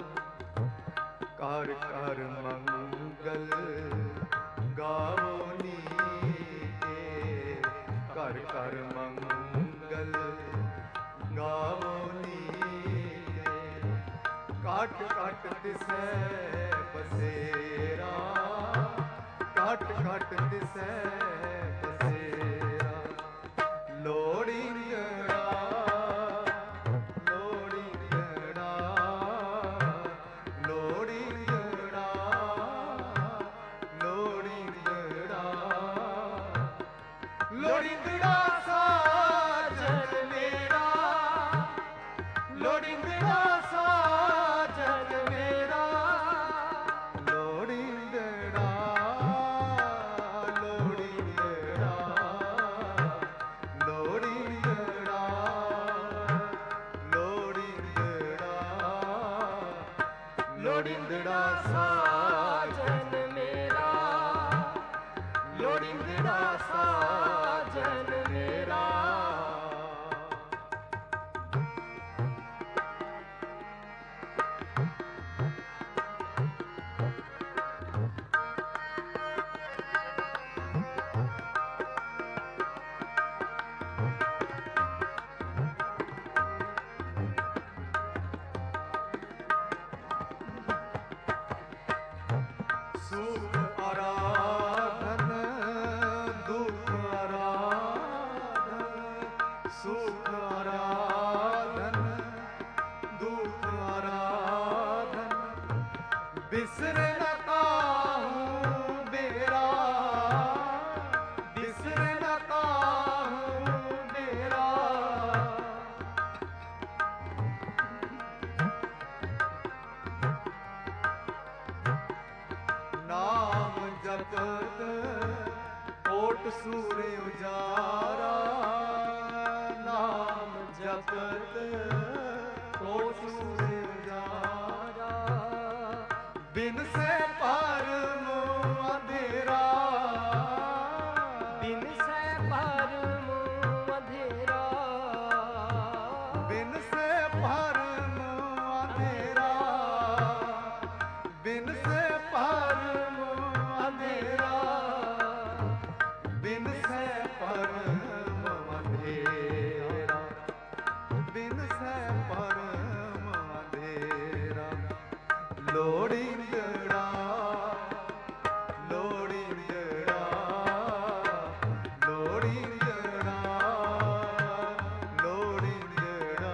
ਕਰ ਕਰ ਮੰਗਲ ਗਾਵੋ ਨੀਕੇ ਕਰ ਕਰ ਮੰਗਲ ਗਾਵੋ ਨੀਕੇ ਕਾਟ ਕਾਟ ਤਿਸੈ ਬਸੇਰਾ ਕਾਟ ਕਾਟ ਤਿਸੈ ਬਸੇਰਾ ਲੋੜੀਂਦੜਾ ਲੋੜੀਂਦੜਾ ਲੋੜੀਂਦੜਾ ਲੋੜੀਂਦੜਾ ਲੋੜੀਂਦੜਾ ਸਾਜਨ ਮੇਰਾ ਲੋੜੀਂਦੜਾ ਸਾਜਨ ਮੇਰਾ ਲੋੜੀਂਦੜਾ ਲੋੜੀਂਦੜਾ ਲੋੜੀਂਦੜਾ ਲੋੜੀਂਦੜਾ ਲੋੜੀਂਦੜਾ ਸਾਜਨ ਮੇਰਾ ਲੋੜੀਂਦੜਾ ਸਾਜਨ ਮੇਰਾ ਸੁਖ ਆਰਾਧਨ ਦੁਖ ਆਰਾਧਨ ਸੁਖ ਆਰਾਧਨ ਦੁਖ ਆਰਾਧਨ ਬਿਸਰ ਨ ਕਾਹੂ ਬੇਰਾ ਬਿਸਰ ਨ ਕਾਹੂ ਬੇਰਾ ਨਾਮ ਜਪਤ ਕੋਟ ਸੂਰੇ ਉਜਾਰਾ ਨਾਮ ਜਪਤ ਕੋਟ ਸੂਰੇ ਉਜਾਰਾ ਬਿਨ ਸੇ ਪਰਮ ਅੰਧੇਰਾ ਬਿਨ ਸੈ ਭਰਮ ਅੰਧੇਰਾ ਬਿਨ ਸੇ ਪਰਮ ਅੰਧੇਰਾ ਬਿਨ ਸੇ ਪਰਮ ਅੰਧੇਰਾ ਬਿਨ ਸੇ ਪਰਮ ਅੰਧੇਰਾ ਬਿਨ ਸੇ ਪਰਮ ਅੰਧੇਰਾ ਲੋੜੀਂਦੜਾ ਲੋੜੀਂਦੜਾ ਲੋੜੀਂਦੜਾ ਲੋੜੀਂਦੜਾ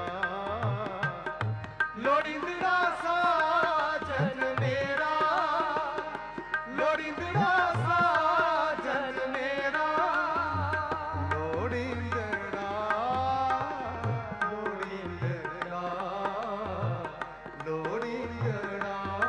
ਲੋੜੀਂਦੜਾ ਸਾਜਨ ਮੇਰਾ ਲੋੜੀਂਦੜਾ ਸਾਜਨ ਮੇਰਾ ਲੋੜੀਂਦੜਾ ਲੋੜੀਂਦੜਾ ਲੋੜੀਂਦੜਾ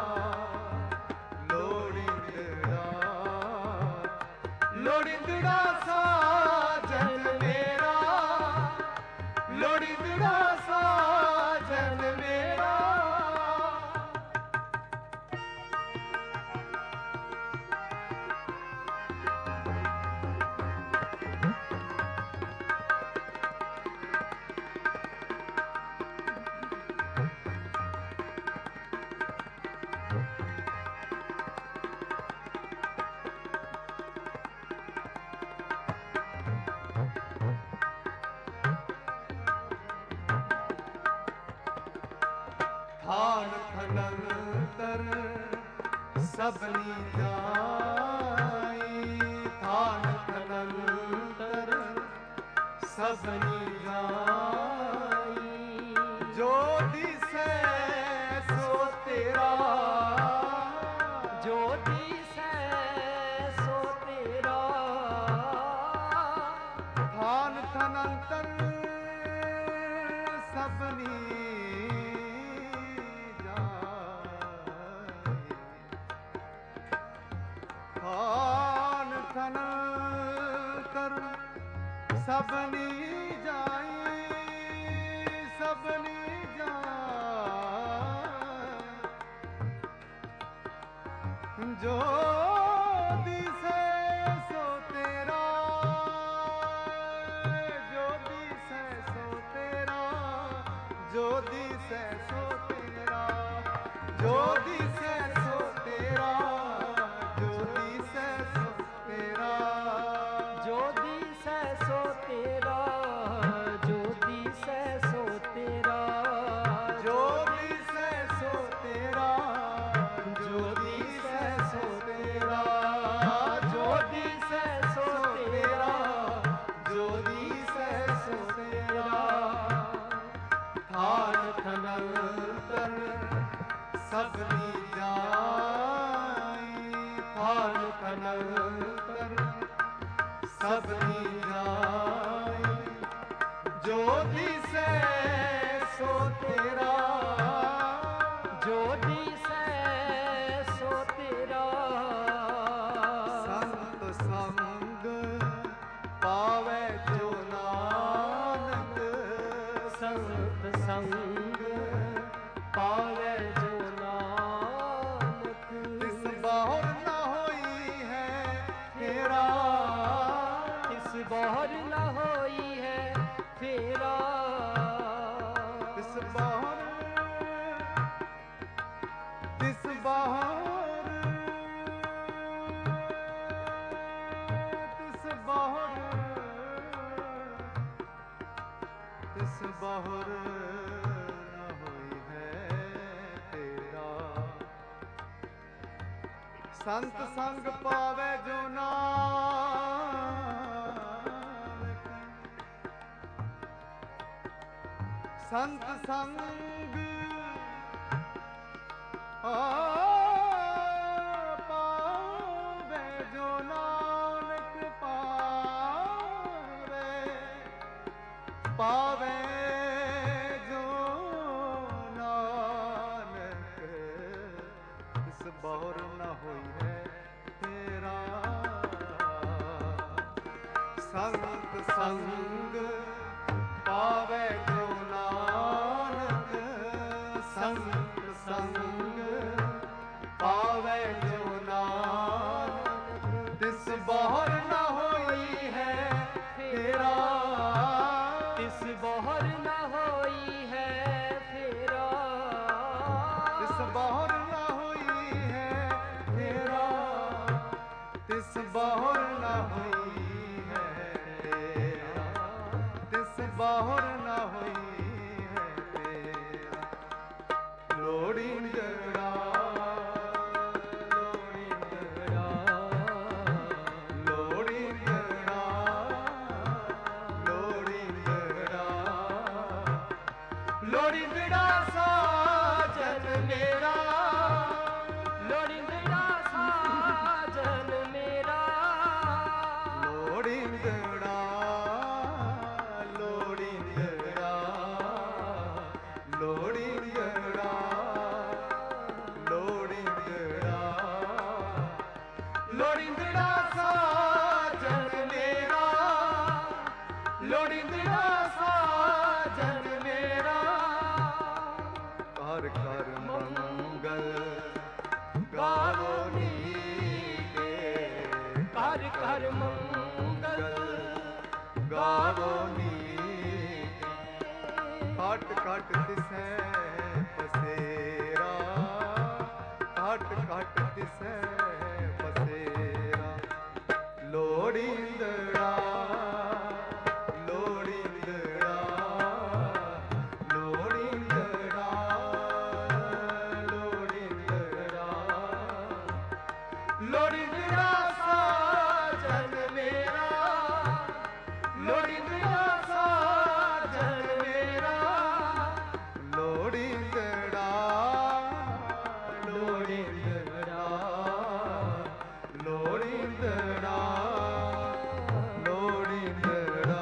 ਥਾਨ ਥਨੰਤਰ ਸਭਨੀ ਜਾਈ, ਥਾਨ ਥਨੰਤਰ ਸਭਨੀ ਜਾਈ, ਜੋ ਦਿਸੈ ਸੋ ਤੇਰਾ, ਜੋ ਦਿਸੈ ਸੋ ਤੇਰਾ, ਥਾਨ ਥਨੰਤਰ ਸਭਨੀ ਜਾਈ, ਥਾਨ ਥਨੰਤਰ ਸਭਨੀ ਜਾਈ, ਸਭਨੀ ਜਾਈ, ਜੋ ਦਿਸੈ ਸੋ ਤੇਰਾ, ਜੋ ਦਿਸੈ ਸੋ ਤੇਰਾ, ਜੋ ਦਿਸੈ ਸੋ ਤੇਰਾ, ਜੋ ਦਿਸੈ ਸੋ ਤੇਰਾ, ਜੋ ਦਿਸੈ ਸੋ ਤੇਰਾ, ਜੋ ਦਿਸੈ ਸੋ ਤੇਰਾ, ਜੋ ਦਿਸੈ ਸੋ ਤੇਰਾ, ਜੋ ਦਿਸੈ ਸੋ ਤੇਰਾ, ਜੋ ਦਿਸੈ ਸੋ ਤੇਰਾ, ਜੋ ਦਿਸੈ ਸੋ ਤੇਰਾ, ਜੋ ਦਿਸੈ ਸੋ ਤੇਰਾ, ਥਾਨ ਥਨੰਤਰ ਸਭਨੀ ਜਾਈ, ਥਾਨ ਥਨੰਤਰ ਸਭਨੀ ਜਾਈ, ਜੋ ਦਿਸੈ ਸੋ ਤੇਰਾ, ਜੋ ਦਿਸੈ ਸੋ ਤੇਰਾ, ਸੰਤ ਸੰਗ ਪਾਵੈ ਜੋ ਨਾਨਕ, ਸੰਤ ਸੰਗ ਪਾਵੈ ਜੋ ਨਾਨਕ, ਤਿਸ ਬਹੁਰ ਨਾ ਹੋਈ ਹੈ ਫੇਰਾ, ਤਿਸ ਬਹੁਰ ਨ ਹੋਈ ਹੈ ਫੇਰਾ, ਤਿਸ ਬਹੁਰ, ਤਿਸ ਬਹੁਰ, ਤਿਸ ਬਹੁਰ, ਤਿਸ ਬਹੁਰ ਨਾ ਹੋਈ ਹੈ ਤੇਰਾ, ਸੰਤ ਸੰਗ ਪਾਵੈ ਜੋ ਨਾਨਕ, ਸੰਤ ਸੰਗ ਆ ਪਾਵੈ ਜੋ ਨਾਨਕ, ਪਾਵੈ ਪਾਵੈ ਜੋ ਨਾਨਕ, ਇਸ ਬਹੁਰ ਨਾ ਹੋਈ ਹੈ ਤੇਰਾ, ਸੰਤ ਸੰਗ ਪਾਵੈ ਜੋ ਨਾਨਕ, ਸੰਤ ਸੰਗ ਪਾਵੈ ਜੋ ਨਾਨਕ, ਤਿਸ ਬਹੁਰ ਨਾ ਹੋਈ ਹੈ ਤੇਰਾ, ਤਿਸ ਬਹੁਰ ਨ ਹੋਈ ਹੈ ਫੇਰਾ, ਤਿਸ ਬਹੁਰ ਨਾ ਹੋਈ ਹੈ ਤੇਰਾ, ਤਿਸ ਬਹੁਰ ਨਾ ਹੋਈ ਹੈ ਤੇਰਾ, ਤਿਸ ਬਹੁਰ ਨਾ ਹੋਈ ਹੈ ਤੇਰਾ, ਲੋੜੀਂਦੜਾ, ਲੋੜੀਂਦੜਾ, ਲੋੜੀਂਦੜਾ, ਲੋੜੀਂਦੜਾ, ਲੋੜੀਂਦੜਾ ਸਾਜਨ ਮੇਰਾ, ਲੋੜੀਂਦੜਾ ਸਾਜਨ ਮੇਰਾ, ਲੋੜੀਂਦੜਾ, ਲੋੜੀਂਦੜਾ, ਲੋੜੀਂਦੜਾ, ਲੋੜੀਂਦੜਾ, ਲੋੜੀਂਦੜਾ ਸਾਜਨ ਮੇਰਾ, ਲੋੜੀਂਦੜਾ ਸਾਜਨ ਮੇਰਾ, ਕਰ ਕਰ ਮੰਗਲ ਗਾਵੋ ਨੀਕੇ, ਕਰ ਕਰ ਮੰਗਲ ਗਾਵੋ ਨੀਕੇ, ਘਟ ਘਟ ਤਿਸੈ ਪਸੇਰਾ, ਘਟ ਘਟ ਤਿਸੈ ਪਸੇਰਾ, ਲੋੜੀਂਦੜਾ, ਲੋੜੀਂਦੜਾ, ਲੋੜੀਂਦੜਾ, लोड़ींदा साजन मेरा, लोड़ींदा साजन मेरा, लोड़ींदा लोड़ींदा लोड़ींदा लोड़ींदा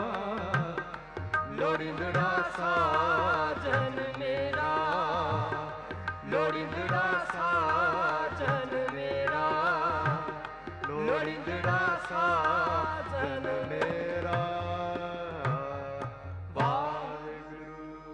लोड़ींदा साजन मेरा, लोड़ींदा साजन मेरा, लोड़ींदा साजन मेरा। वाहिगुरू।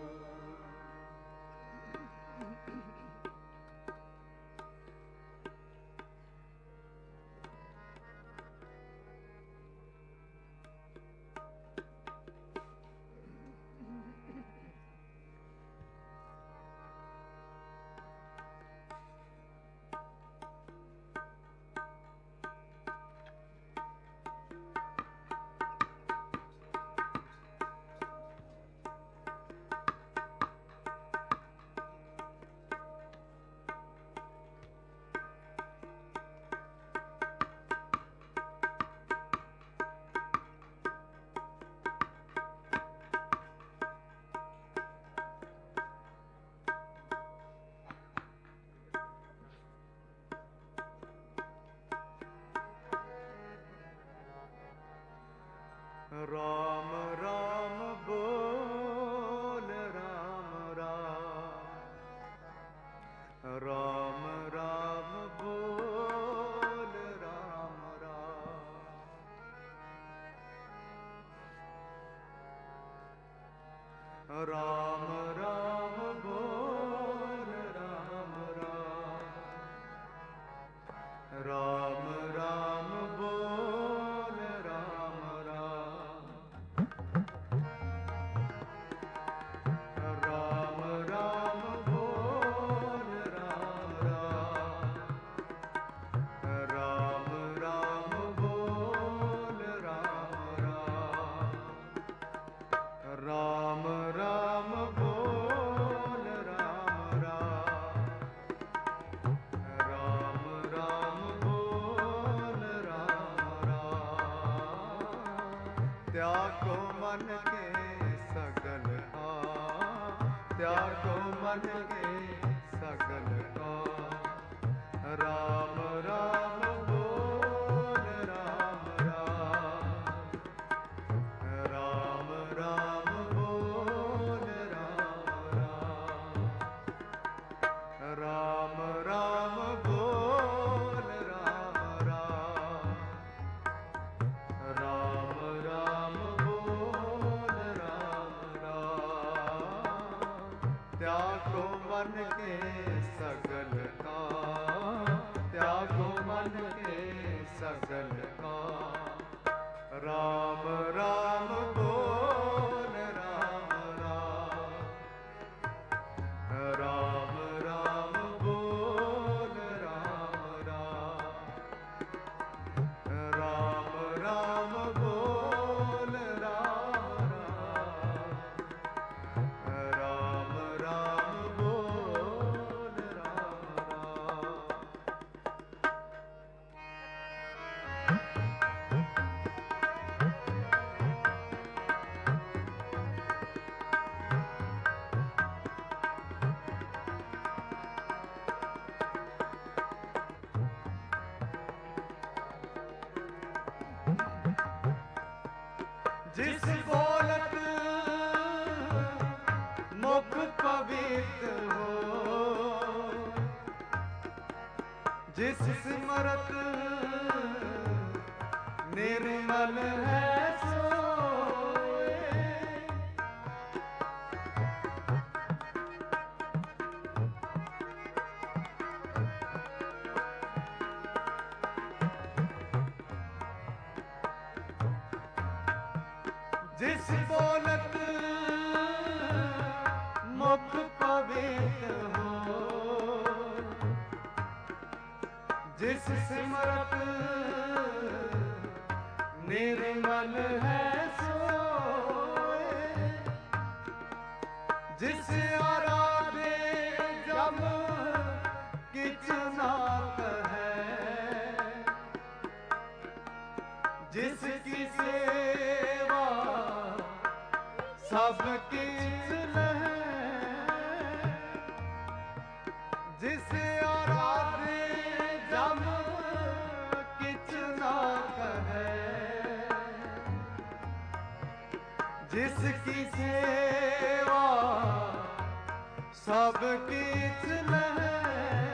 राम राम बोल राम राम, राम राम बोल राम राम, राम राम बोल राम राम, राम राम बोल राम राम, राम राम बोल राम राम, राम राम बोल राम राम, राम राम बोल राम राम, राम राम बोल राम राम। त्यागो मन के सगल का, त्यागो मन के सगल का, राम राम बोल राम राम, राम राम बोल राम राम, राम राम बोल राम राम, राम राम बोल राम राम। त्यागो मन के सगल का, त्यागो मन के सगल का, राम राम बोल राम राम, राम राम बोल राम राम, राम राम बोल राम राम, राम राम बोल जिस बोलत मुख पवित्र हो, जिस सिमरत निर्मल है सोए, जिस बोलत मुख पवित्र हो, जिस सिमरत निर्मल है सोए, जिस आराधे जब किच नाथ है, सब किछ लहै जिस आराधे जम किछ ना कहे जिसकी सेवा सब किछ लहै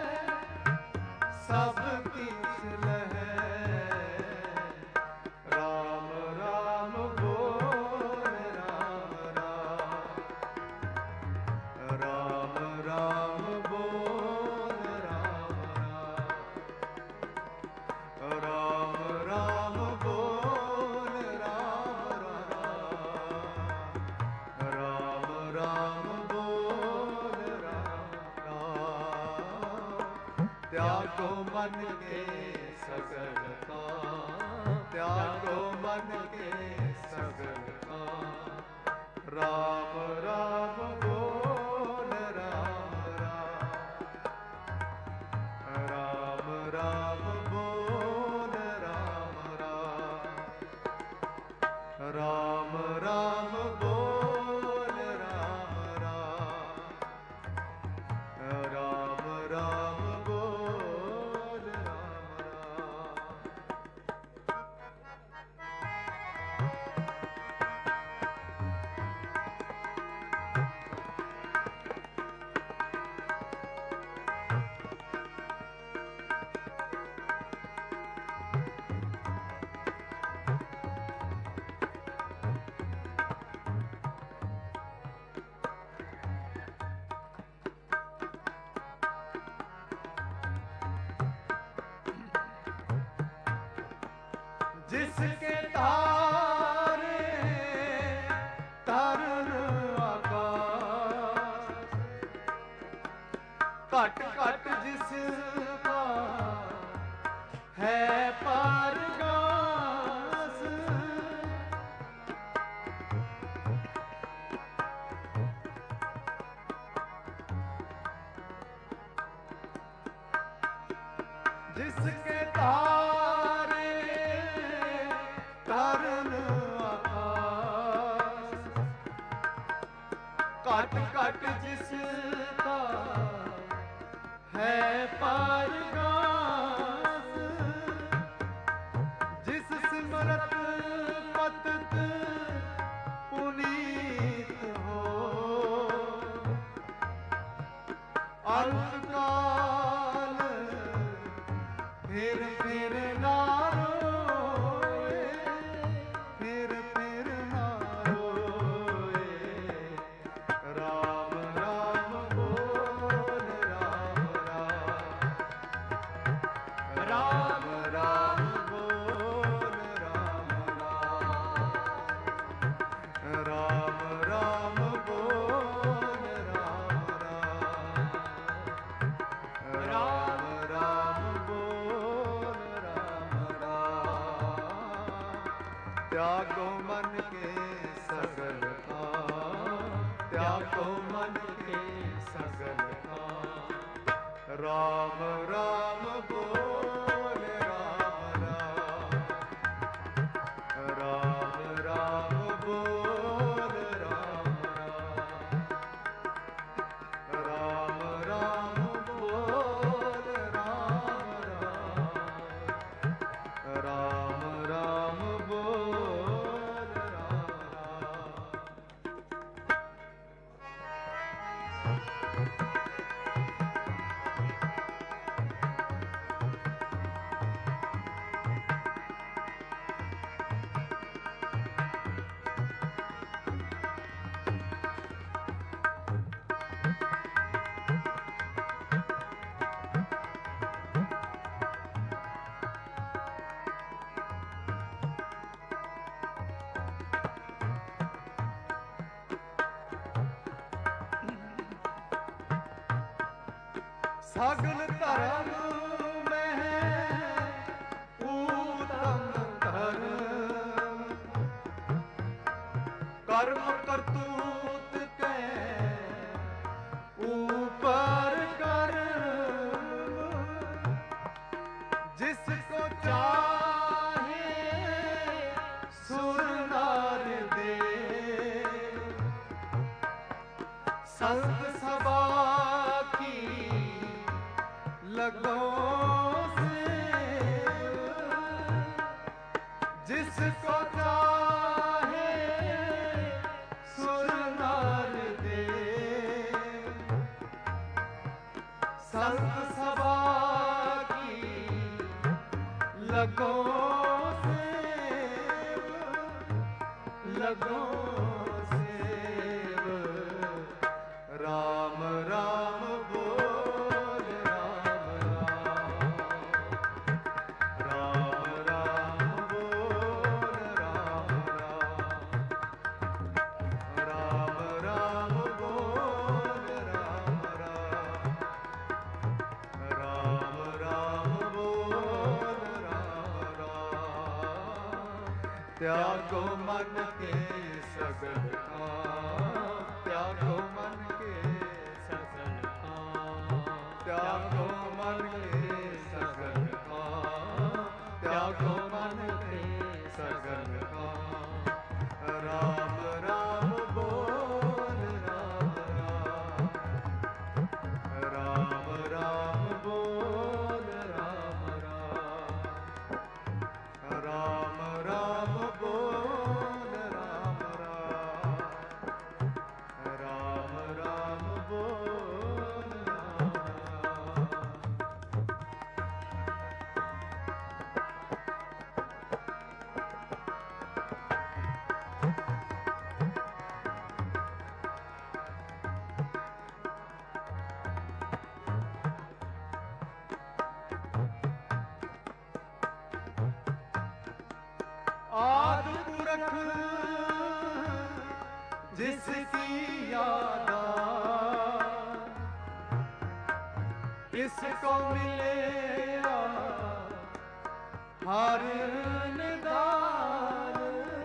सब किछ लहै राम राम बोल राम राम राम राम बोल राम राम राम बोल राम राम राम बोल राम त्यागो मन के सगल का त्यागो मन के सगल का राम राम बोल राम राम राम राम बोल राम राम राम राम बोल राम राम राम राम बोल राम जिसके तारे तरन आकाश कट कट जिसका है परगास जिसके तारे तरन आकाश कट कट जिसका है परगास जिस सिमरत पतत पुनीत हो अंतकाल फिर फिर ना रोए फिर फिर ना रोए राम राम बोल राम राम राम राम बोल राम राम राम राम बोल राम राम राम बोल राम राम त्यागो मन के सगल का त्यागो मन के सगल का राम राम बोल राम राम राम राम बोल राम राम राम बोल राम राम राम बोल सगल धर्म में उत्तम धर्म कर्म करतूत के ऊपर कर्म जिसको चाहे सुर नार दे लगो से जिसको चाहे सुर नार दे संत सभा की लगो से लगो से राम राम बोल राम राम राम राम बोल राम राम राम राम बोल राम राम राम राम बोल राम राम त्यागो मन के सगल काम त्यागो मन के सगल काम त्यागो मन के सगल काम त्यागो मन के सगल काम राम राम बोल राम राम राम राम बोल राम राम राम राम बोल राम राम राम राम बोल राम आदि पुरख जिसकी यादा इसको मिले हर निदान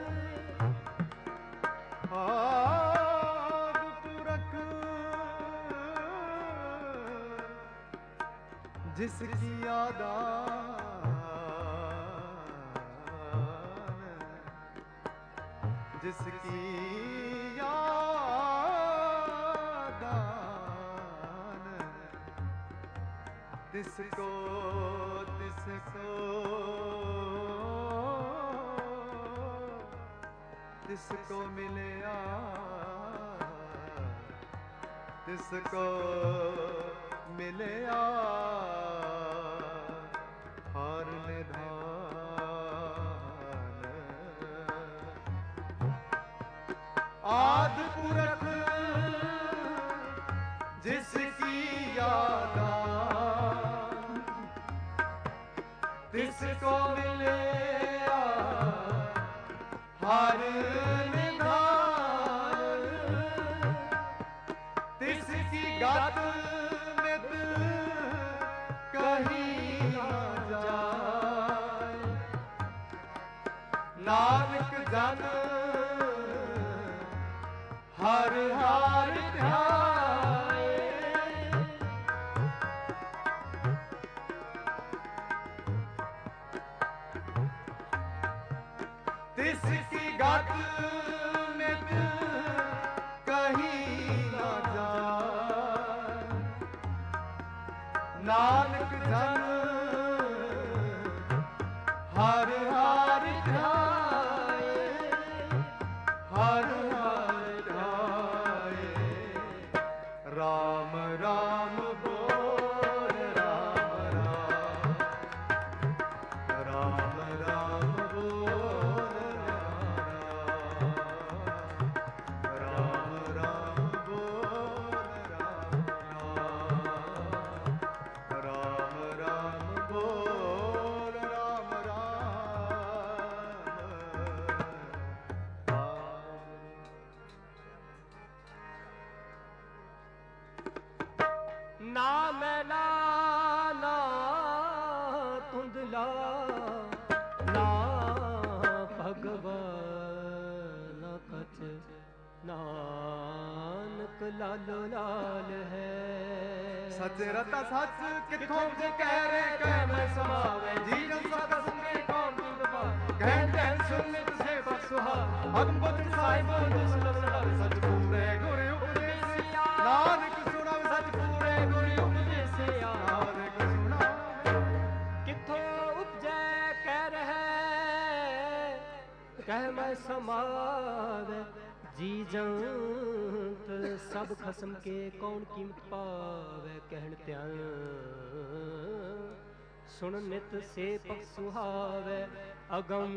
आदि पुरख जिसकी यादा जिसकी यादान तिसको तिसको तिसको मिले तिसको मिले हर निधान आदि पुरख जिसकी यादा तिसको मिले हर निधान तिसकी गत मित कहीं ना जाए नानक जन हर हर ध्याए तिसकी गत मित कहीं ना जाए नानक जन हर हर ध्याए हर हर राम राम बोल राम राम राम राम बोल राम राम बोल राम राम बोल राम ना मैला ना धुंधला ना भगवान कछ नानक लालो लाल है सच रता सच किथों जे कह रे कह मैं समावे जी जन सत सुने कौन दूर पा कह तैन सुनने तुझे बसुहा हम बुद्ध साहिब सुनव सच पूरे गुरु उपदेसिया नानक सुनव सच पूरे गुरु उपदेसिया नानक सुनव समावे। जी जंत सब खसम के कौन कीमत पावे। कहन त्यान सुन नित से पख सुहावे। अगम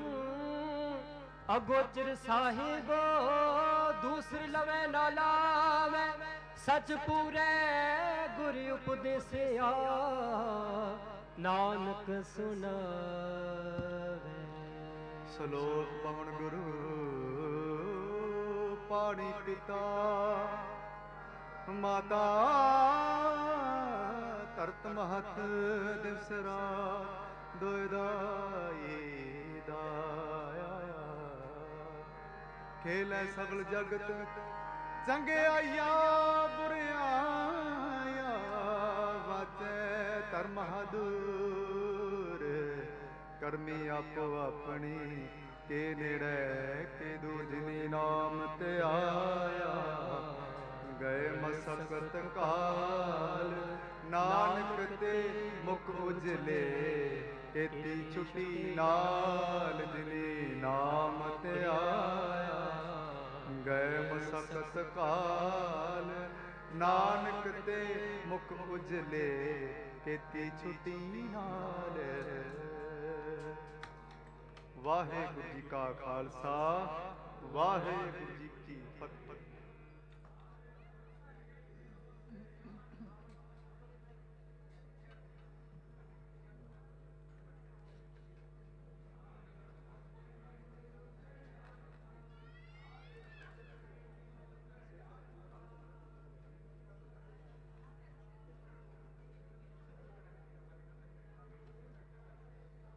अगोचर साहिबो दूसर लवे ना लावे। सच पूरे गुर उपदेसिया नानक सुनावे। ਸਲੋਕ ਪਵਨ ਗੁਰੂ ਪਾਣੀ ਪਿਤਾ ਮਾਤਾ ਧਰਤ ਮਹਤ ਦਿਵਸ ਰਾਤ ਦੋਇ ਦਾਈ ਦਾਇਆ। ਖੇਲੇ ਸਗਲ ਜਗਤ ਚੰਗਿਆਈਆ ਬੁਰਿਆਇਆ। ਵਾਚੈ ਧਰਮ ਹਦੂਰ ਕਰਮੀ ਆਪੋ ਆਪਣੀ ਕੇ ਨੇੜੇ ਕੇ ਦੂਜਨੀ ਨਾਮ ਤੇ ਆਇਆ। ਗਏ ਮਸਕਤ ਕਾਲ ਨਾਨਕ ਤੇ ਮੁਖ ਉਜਲੇ। ਕੀਤੀ ਛੁੱਟੀ ਨਾਲ ਜਿਨੀ ਨਾਮ ਤੇ ਆਇਆ। ਗਏ ਮਸਕਤ ਕਾਲ ਨਾਨਕ ਤੇ ਮੁਖ ਉਜਲੇ। ਕੀਤੀ ਛੁੱਟੀ ਨਾਲ। ਵਾਹਿਗੁਰੂ ਜੀ ਕਾ ਖਾਲਸਾ ਵਾਹਿਗੁਰੂ ਜੀ